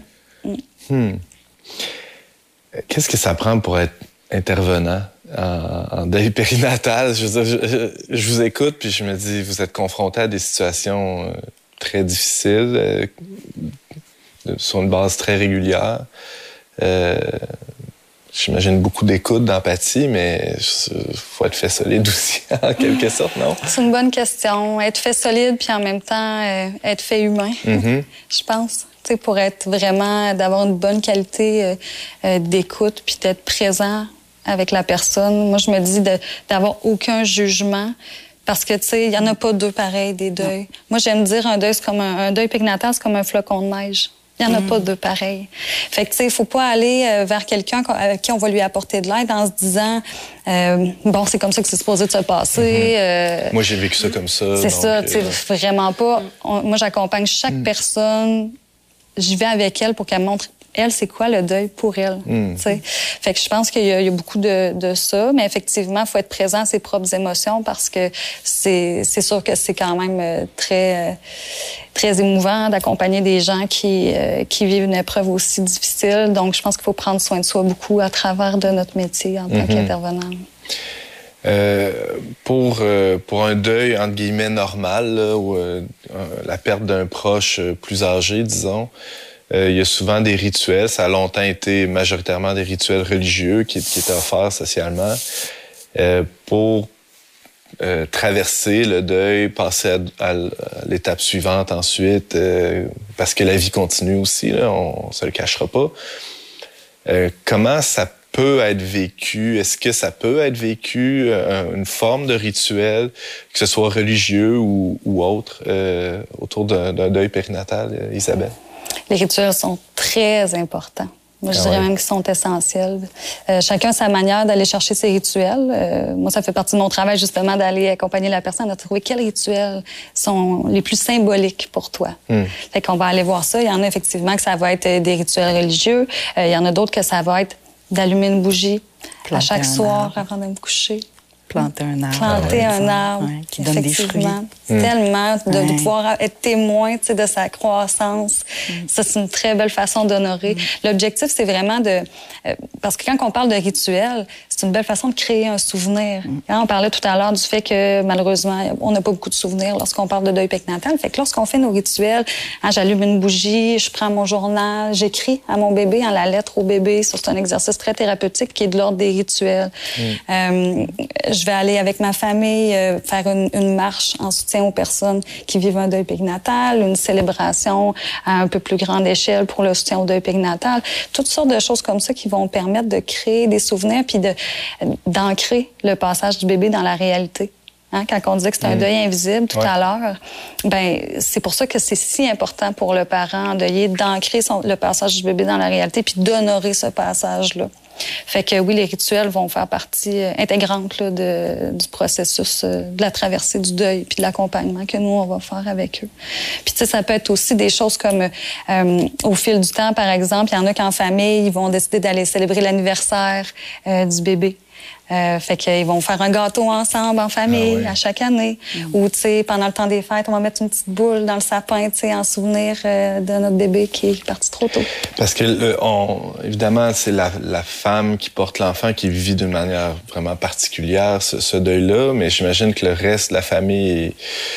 Qu'est-ce que ça prend pour être intervenant en deuil périnatal? Je vous écoute, puis je me dis, vous êtes confronté à des situations très difficiles, sur une base très régulière. J'imagine beaucoup d'écoute, d'empathie, mais il faut être fait solide aussi, en quelque sorte, non? C'est une bonne question. Être fait solide, puis en même temps, être fait humain, je pense. Tu sais, pour être vraiment, d'avoir une bonne qualité d'écoute, puis d'être présent avec la personne. Moi, je me dis d'avoir aucun jugement. Parce que, tu sais, il n'y en a pas 2 pareils, des deuils. Non. Moi, j'aime dire un deuil, c'est comme un deuil périnatal, c'est comme un flocon de neige. Il n'y en a pas 2 pareils. Fait que, tu sais, il ne faut pas aller vers quelqu'un avec qui on va lui apporter de l'aide en se disant bon, c'est comme ça que c'est supposé de se passer. Moi, j'ai vécu ça comme ça. C'est ça, tu sais, vraiment pas. Moi, j'accompagne chaque personne. J'y vais avec elle pour qu'elle me montre, elle, c'est quoi le deuil pour elle. T'sais. Fait que je pense qu'il y a beaucoup de ça, mais effectivement, il faut être présent à ses propres émotions parce que c'est sûr que c'est quand même très émouvant d'accompagner des gens qui vivent une épreuve aussi difficile. Donc, je pense qu'il faut prendre soin de soi beaucoup à travers de notre métier en tant qu'intervenant. Pour un deuil, entre guillemets, normal, là, ou la perte d'un proche plus âgé, disons, il y a souvent des rituels. Ça a longtemps été majoritairement des rituels religieux qui étaient offerts socialement pour traverser le deuil, passer à l'étape suivante ensuite, parce que la vie continue aussi, là, on se le cachera pas. Comment ça peut être vécu? Est-ce que ça peut être vécu, une forme de rituel, que ce soit religieux ou autre, autour d'un deuil périnatal, Isabelle? Les rituels sont très importants. Moi, je dirais même qu'ils sont essentiels. Chacun a sa manière d'aller chercher ses rituels. Moi, ça fait partie de mon travail, justement, d'aller accompagner la personne à trouver quels rituels sont les plus symboliques pour toi. Fait qu'on va aller voir ça. Il y en a effectivement que ça va être des rituels religieux. Il y en a d'autres que ça va être d'allumer une bougie à chaque soir avant de me coucher. Planter un arbre. Planter un arbre, qui donne des fruits. Tellement, de pouvoir être témoin de sa croissance. Ça, c'est une très belle façon d'honorer. L'objectif, c'est vraiment de... parce que quand on parle de rituel, c'est une belle façon de créer un souvenir. On parlait tout à l'heure du fait que, malheureusement, on n'a pas beaucoup de souvenirs lorsqu'on parle de deuil périnatal. Fait que lorsqu'on fait nos rituels, j'allume une bougie, je prends mon journal, j'écris à mon bébé, en la lettre au bébé. Ça, c'est un exercice très thérapeutique qui est de l'ordre des rituels. Je vais aller avec ma famille faire une marche en soutien aux personnes qui vivent un deuil périnatal, une célébration à un peu plus grande échelle pour le soutien au deuil périnatal. Toutes sortes de choses comme ça qui vont permettre de créer des souvenirs puis d'ancrer le passage du bébé dans la réalité. Quand on disait que c'est un deuil invisible tout à l'heure, ben c'est pour ça que c'est si important pour le parent endeuillé d'ancrer le passage du bébé dans la réalité puis d'honorer ce passage-là. Fait que oui, les rituels vont faire partie intégrante là, du processus de la traversée du deuil puis de l'accompagnement que nous, on va faire avec eux. Puis tu sais, ça peut être aussi des choses comme au fil du temps, par exemple, il y en a qu'en famille, ils vont décider d'aller célébrer l'anniversaire du bébé. Fait qu'ils vont faire un gâteau ensemble en famille à chaque année. Ou, tu sais, pendant le temps des fêtes, on va mettre une petite boule dans le sapin, tu sais, en souvenir de notre bébé qui est parti trop tôt. Parce que, évidemment, c'est la femme qui porte l'enfant qui vit d'une manière vraiment particulière ce deuil-là, mais j'imagine que le reste de la famille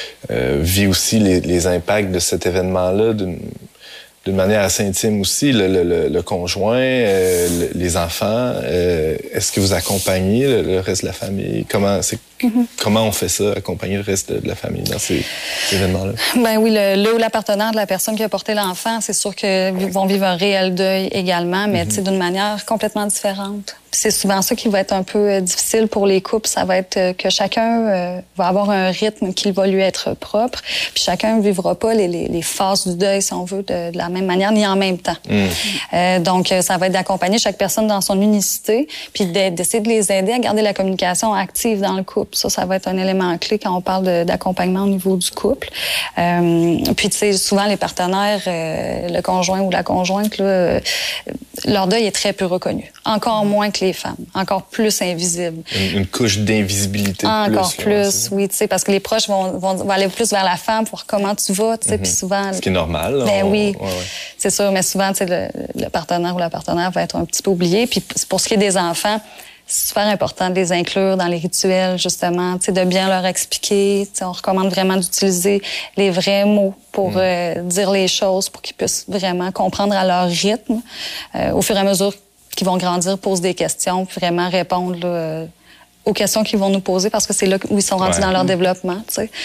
vit aussi les impacts de cet événement-là d'une manière assez intime aussi, le conjoint, les enfants. Est-ce que vous accompagnez le reste de la famille? Comment on fait ça, accompagner le reste de la famille dans ces événements-là? Ben oui, le ou la partenaire de la personne qui a porté l'enfant, c'est sûr qu'ils vont vivre un réel deuil également, mais d'une manière complètement différente. Puis c'est souvent ça qui va être un peu difficile pour les couples. Ça va être que chacun va avoir un rythme qui va lui être propre, puis chacun ne vivra pas les phases du deuil, si on veut, de la même manière, ni en même temps. Donc, ça va être d'accompagner chaque personne dans son unicité, puis d'essayer de les aider à garder la communication active dans le couple. Ça va être un élément clé quand on parle d'accompagnement au niveau du couple. Puis, tu sais, souvent, les partenaires, le conjoint ou la conjointe, là, leur deuil est très peu reconnu. Encore moins que les femmes. Encore plus invisible. Une couche d'invisibilité encore plus, oui, tu sais, parce que les proches vont aller plus vers la femme pour voir comment tu vas, tu sais, puis souvent... Ce qui est normal. Là, ben oui, c'est sûr, mais souvent, tu sais, le partenaire ou la partenaire va être un petit peu oublié. Puis pour ce qui est des enfants, c'est super important de les inclure dans les rituels, justement, tu sais, de bien leur expliquer. Tu sais, on recommande vraiment d'utiliser les vrais mots pour dire les choses, pour qu'ils puissent vraiment comprendre à leur rythme. Au fur et à mesure qu'ils vont grandir, posent des questions, puis vraiment répondre là, aux questions qu'ils vont nous poser, parce que c'est là où ils sont rendus dans leur développement, tu sais.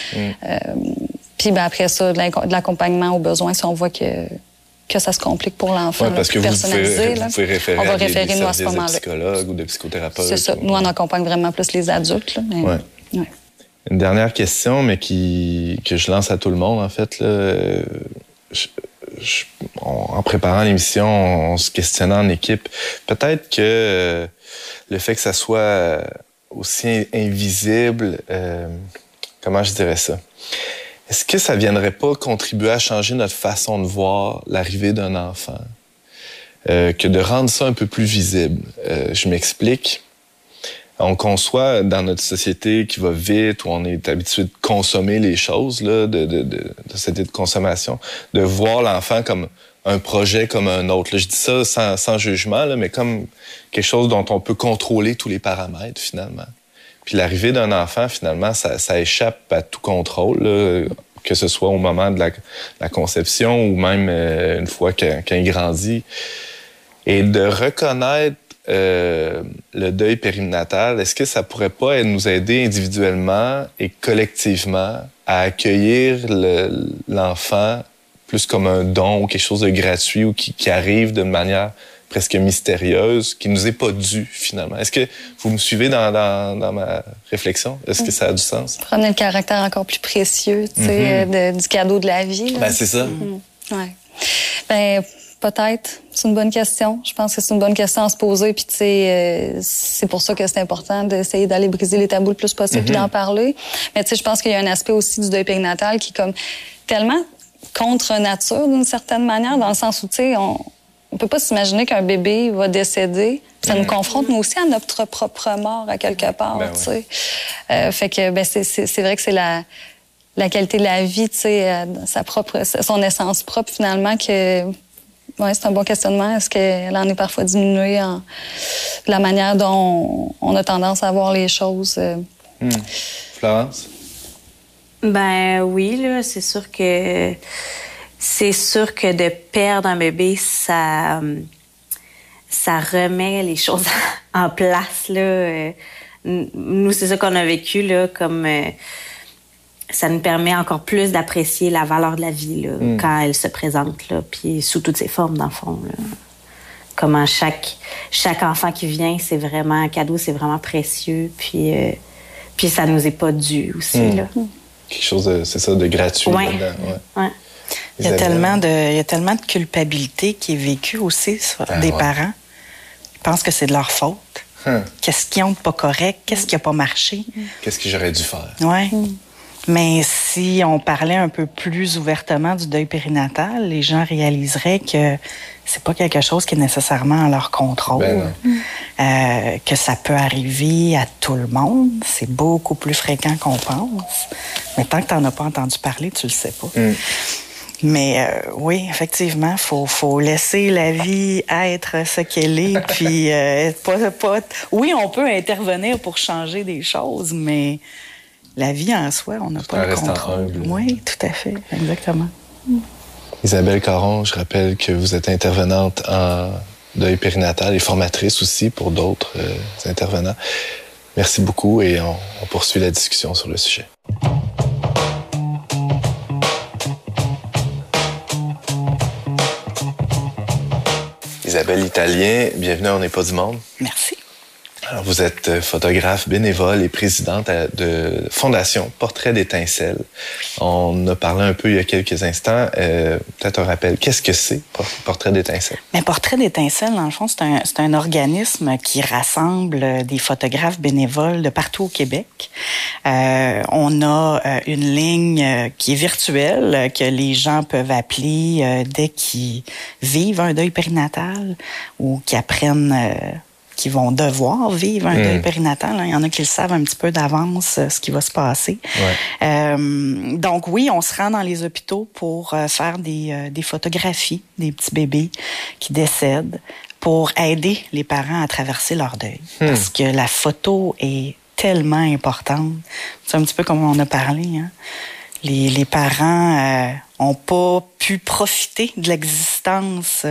Puis ben, après ça, de l'accompagnement aux besoins, si on voit que ça se complique pour l'enfant. Parce que vous pouvez référer on va référer des nous à ce moment-là. Psychologues ou de psychothérapeutes. C'est ça. Nous, on accompagne vraiment plus les adultes. Là, mais... Une dernière question, mais que je lance à tout le monde, en fait. Là, en préparant l'émission, on se questionnait en équipe. Peut-être que le fait que ça soit aussi invisible, comment je dirais ça? Est-ce que ça viendrait pas contribuer à changer notre façon de voir l'arrivée d'un enfant? Que de rendre ça un peu plus visible. Je m'explique. On conçoit dans notre société qui va vite, où on est habitué de consommer les choses, là, de cette idée de consommation, de voir l'enfant comme un projet comme un autre. Là, je dis ça sans jugement, là, mais comme quelque chose dont on peut contrôler tous les paramètres, finalement. Puis l'arrivée d'un enfant, finalement, ça échappe à tout contrôle, là, que ce soit au moment de la conception ou même une fois quand il grandit. Et de reconnaître le deuil périnatal, est-ce que ça pourrait pas nous aider individuellement et collectivement à accueillir l'enfant plus comme un don ou quelque chose de gratuit ou qui arrive de manière presque mystérieuse, qui nous est pas due, finalement? Est-ce que vous me suivez dans ma réflexion? Est-ce que ça a du sens? Ramener le caractère encore plus précieux, tu sais, du cadeau de la vie. Là. Ben, c'est ça. Ouais. Ben, peut-être. C'est une bonne question. Je pense que c'est une bonne question à se poser. Puis, tu sais, c'est pour ça que c'est important d'essayer d'aller briser les tabous le plus possible puis d'en parler. Mais, tu sais, je pense qu'il y a un aspect aussi du deuil périnatal qui est comme tellement contre nature, d'une certaine manière, dans le sens où, tu sais, on peut pas s'imaginer qu'un bébé va décéder. Ça nous confronte, nous aussi, à notre propre mort, à quelque part, tu sais. Fait que, ben, c'est vrai que c'est la qualité de la vie, tu sais, son essence propre, finalement, que... Oui, c'est un bon questionnement. Est-ce qu'elle en est parfois diminuée de la manière dont on a tendance à voir les choses? Florence? Ben oui, là, c'est sûr que de perdre un bébé, ça remet les choses en place, là. Nous, c'est ça qu'on a vécu, là, comme... ça nous permet encore plus d'apprécier la valeur de la vie là, quand elle se présente, là, puis sous toutes ses formes, dans le fond. Là. Comment chaque enfant qui vient, c'est vraiment un cadeau, c'est vraiment précieux, puis ça nous est pas dû aussi. Là. Quelque chose de gratuit. Ouais. Ouais. Il y a tellement de culpabilité qui est vécue aussi sur des parents. Ils pensent que c'est de leur faute. Qu'est-ce qu'ils ont de pas correct? Qu'est-ce qui a pas marché? Qu'est-ce que j'aurais dû faire? Ouais. Mais si on parlait un peu plus ouvertement du deuil périnatal, les gens réaliseraient que c'est pas quelque chose qui est nécessairement en leur contrôle. que ça peut arriver à tout le monde. C'est beaucoup plus fréquent qu'on pense. Mais tant que tu n'en as pas entendu parler, tu le sais pas. Mais oui, effectivement, faut laisser la vie être ce qu'elle est. Puis oui, on peut intervenir pour changer des choses, mais la vie en soi, on n'a pas le contrôle. Oui, tout à fait, exactement. Isabelle Caron, je rappelle que vous êtes intervenante en deuil périnatal et formatrice aussi pour d'autres intervenants. Merci beaucoup et on poursuit la discussion sur le sujet. Isabelle Italien, bienvenue à On n'est pas du monde. Merci. Alors, vous êtes photographe bénévole et présidente de Fondation Portrait d'étincelle. On a parlé un peu il y a quelques instants. Peut-être un rappel. Qu'est-ce que c'est, Portrait d'étincelle? Mais Portrait d'étincelle, dans le fond, c'est un organisme qui rassemble des photographes bénévoles de partout au Québec. On a une ligne qui est virtuelle, que les gens peuvent appeler dès qu'ils vivent un deuil périnatal ou qu'ils apprennent... qui vont devoir vivre un deuil périnatal. Il y en a qui le savent un petit peu d'avance, ce qui va se passer. Ouais. Donc oui, on se rend dans les hôpitaux pour faire des photographies des petits bébés qui décèdent pour aider les parents à traverser leur deuil. Parce que la photo est tellement importante. C'est un petit peu comme on a parlé. Hein? Les parents ont pas pu profiter de l'existence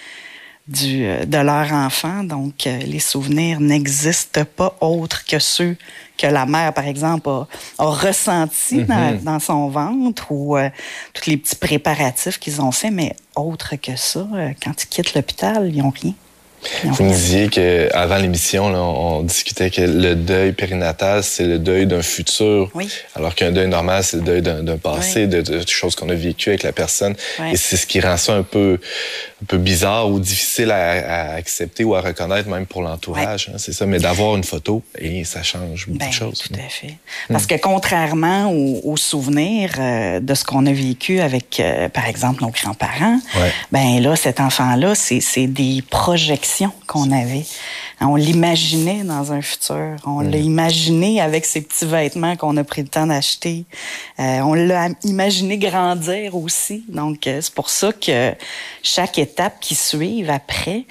de leur enfant. Donc, les souvenirs n'existent pas autres que ceux que la mère, par exemple, a ressentis dans son ventre ou tous les petits préparatifs qu'ils ont faits. Mais autre que ça, quand ils quittent l'hôpital, ils n'ont rien. Vous me disiez qu'avant l'émission, là, on discutait que le deuil périnatal, c'est le deuil d'un futur, alors qu'un deuil normal, c'est le deuil d'un passé, de choses qu'on a vécues avec la personne. Et c'est ce qui rend ça un peu bizarre ou difficile à accepter ou à reconnaître, même pour l'entourage. Hein, c'est ça, mais d'avoir une photo, et ça change beaucoup de choses. Tout à fait. Parce que contrairement aux souvenirs de ce qu'on a vécu avec, par exemple, nos grands-parents, ben là, cet enfant-là, c'est des projections qu'on avait. On l'imaginait dans un futur. On l'a imaginé avec ces petits vêtements qu'on a pris le temps d'acheter. On l'a imaginé grandir aussi. Donc, c'est pour ça que chaque étape qui suit après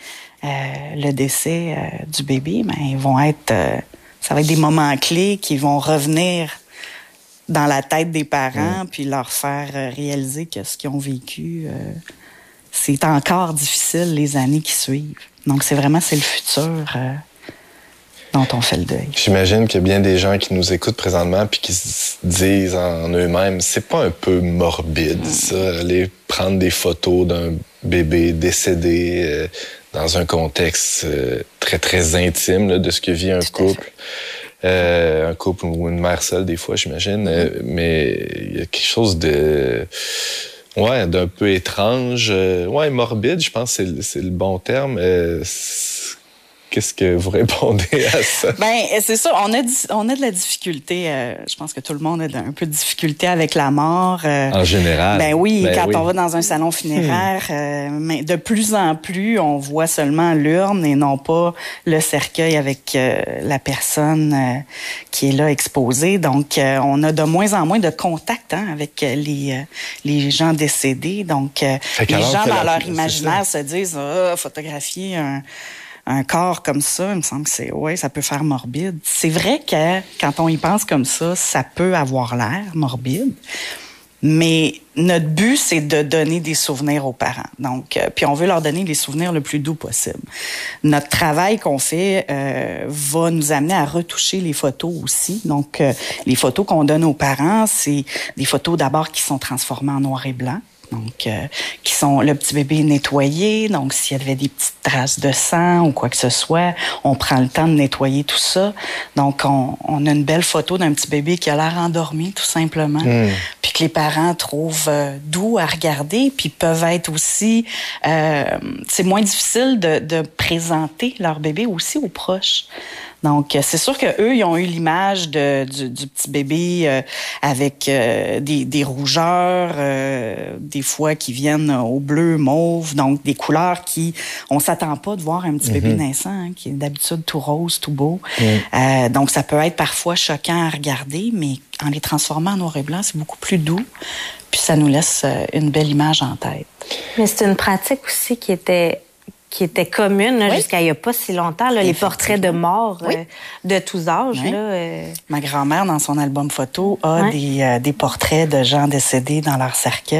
le décès du bébé, ben, ils vont être... ça va être des moments clés qui vont revenir dans la tête des parents puis leur faire réaliser que ce qu'ils ont vécu... c'est encore difficile les années qui suivent. Donc, c'est le futur dont on fait le deuil. J'imagine qu'il y a bien des gens qui nous écoutent présentement puis qui se disent en eux-mêmes, c'est pas un peu morbide, ça, aller prendre des photos d'un bébé décédé dans un contexte très, très intime là, de ce que vit un couple. Un couple ou une mère seule, des fois, j'imagine. Mais il y a quelque chose de... Ouais, d'un peu étrange. Morbide, je pense que c'est le bon terme. Qu'est-ce que vous répondez à ça? Ben, c'est ça. On a de la difficulté. Je pense que tout le monde a un peu de difficulté avec la mort. En général. Ben oui, quand on va dans un salon funéraire, mais de plus en plus, on voit seulement l'urne et non pas le cercueil avec la personne qui est là exposée. Donc, on a de moins en moins de contact avec les gens décédés. Donc, les gens dans leur imaginaire se disent photographier un corps comme ça, il me semble que ça peut faire morbide. C'est vrai que quand on y pense comme ça peut avoir l'air morbide, mais notre but, c'est de donner des souvenirs aux parents. Donc, puis on veut leur donner les souvenirs le plus doux possible. Notre travail qu'on fait va nous amener à retoucher les photos aussi. Donc, les photos qu'on donne aux parents, c'est des photos d'abord qui sont transformées en noir et blanc. Donc, qui sont le petit bébé nettoyé. Donc, s'il y avait des petites traces de sang ou quoi que ce soit, on prend le temps de nettoyer tout ça. Donc, on a une belle photo d'un petit bébé qui a l'air endormi, tout simplement. Puis que les parents trouvent doux à regarder. Puis peuvent être aussi... c'est moins difficile de présenter leur bébé aussi aux proches. Donc, c'est sûr qu'eux, ils ont eu l'image du petit bébé avec des rougeurs, des fois qui viennent au bleu, mauve, donc des couleurs on s'attend pas de voir un petit bébé naissant, hein, qui est d'habitude tout rose, tout beau. Donc, ça peut être parfois choquant à regarder, mais en les transformant en noir et blanc, c'est beaucoup plus doux, puis ça nous laisse une belle image en tête. Mais c'est une pratique aussi qui était commune là, jusqu'à il n'y a pas si longtemps, là, les portraits de morts de tous âges. Oui. Là, Ma grand-mère, dans son album photo, a des portraits de gens décédés dans leur cercueil.